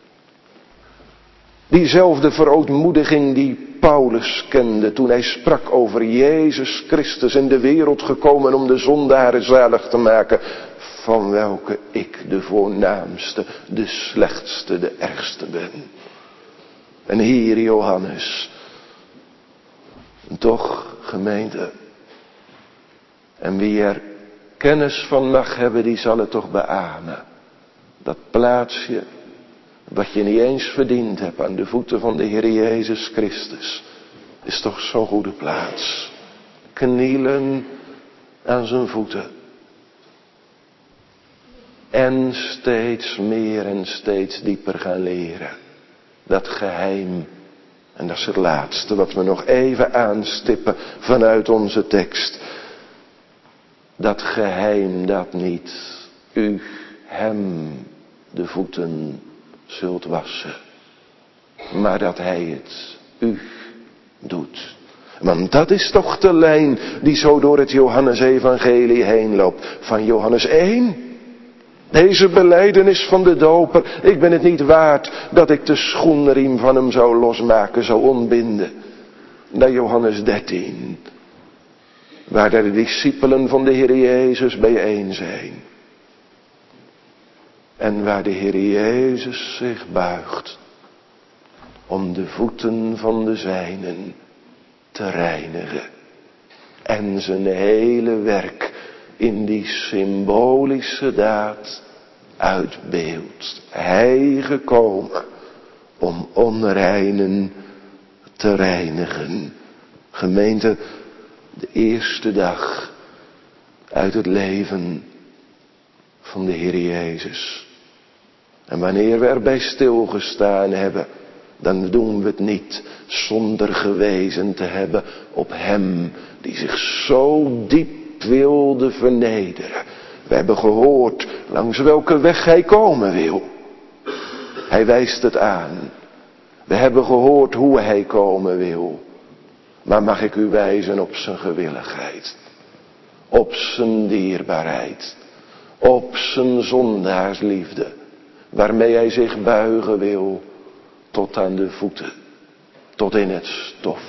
Diezelfde verootmoediging die Paulus kende toen hij sprak over Jezus Christus in de wereld gekomen om de zondaren zalig te maken, van welke ik de voornaamste, de slechtste, de ergste ben. En hier Johannes, en toch gemeente, en wie er kennis van mag hebben, die zal het toch beamen. Dat plaatsje, wat je niet eens verdiend hebt aan de voeten van de Heer Jezus Christus, is toch zo'n goede plaats. Knielen aan zijn voeten. En steeds meer en steeds dieper gaan leren. Dat geheim, en dat is het laatste wat we nog even aanstippen vanuit onze tekst. Dat geheim dat niet u hem de voeten zult wassen, maar dat hij het u doet. Want dat is toch de lijn die zo door het Johannesevangelie heen loopt. Van Johannes één. Deze belijdenis van de doper. Ik ben het niet waard dat ik de schoenriem van hem zou losmaken, zou ontbinden. Naar Johannes dertien. Waar de discipelen van de Heer Jezus bijeen zijn. En waar de Heer Jezus zich buigt. Om de voeten van de zijnen te reinigen. En zijn hele werk in die symbolische daad uitbeeldt. Hij gekomen om onreinen te reinigen. Gemeente, de eerste dag uit het leven van de Heer Jezus. En wanneer we erbij stilgestaan hebben, dan doen we het niet zonder gewezen te hebben op hem die zich zo diep wilde vernederen. We hebben gehoord langs welke weg hij komen wil. Hij wijst het aan. We hebben gehoord hoe hij komen wil. Maar mag ik u wijzen op zijn gewilligheid. Op zijn dierbaarheid. Op zijn zondaarsliefde. Waarmee hij zich buigen wil tot aan de voeten. Tot in het stof.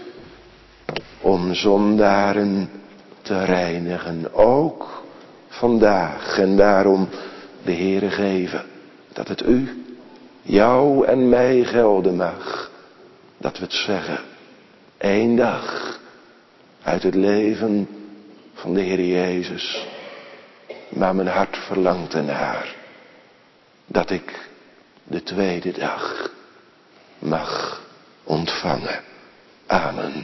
Om zondaren te reinigen. Ook vandaag. En daarom de Heere geven. Dat het u, jou en mij gelden mag. Dat we het zeggen. Eén dag uit het leven van de Heer Jezus. Maar mijn hart verlangt ernaar. Dat ik de tweede dag mag ontvangen. Amen.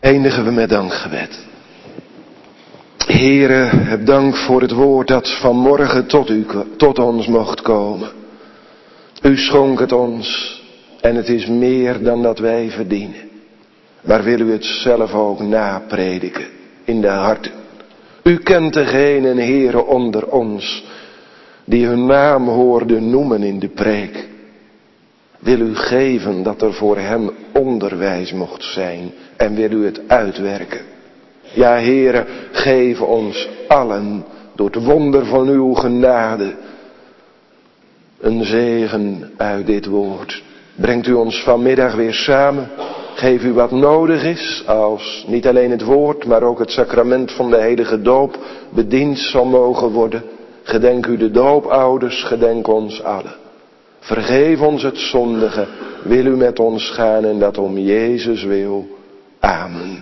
Eindigen we met dankgebed. Heere, heb dank voor het woord dat vanmorgen tot u, tot ons mocht komen. U schonk het ons en het is meer dan dat wij verdienen. Maar wil u het zelf ook naprediken in de harten. U kent degenen, Heere, onder ons die hun naam hoorden noemen in de preek. Wil u geven dat er voor hen onderwijs mocht zijn en wil u het uitwerken. Ja, Heere, geef ons allen door het wonder van uw genade een zegen uit dit woord. Brengt u ons vanmiddag weer samen. Geef u wat nodig is, als niet alleen het woord, maar ook het sacrament van de heilige doop bediend zal mogen worden. Gedenk u de doopouders, gedenk ons allen. Vergeef ons het zondige, wil u met ons gaan en dat om Jezus wil. Amen.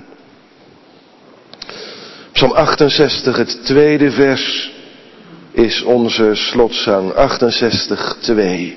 Psalm achtenzestig, het tweede vers, is onze slotzang. achtenzestig, twee.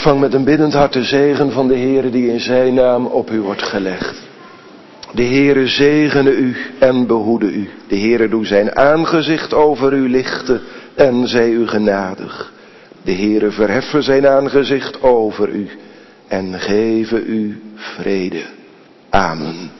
Ontvang met een biddend hart de zegen van de Heere die in zijn naam op u wordt gelegd. De Heere zegene u en behoede u. De Heere doe zijn aangezicht over u lichten en zij u genadig. De Heere verheffen zijn aangezicht over u en geven u vrede. Amen.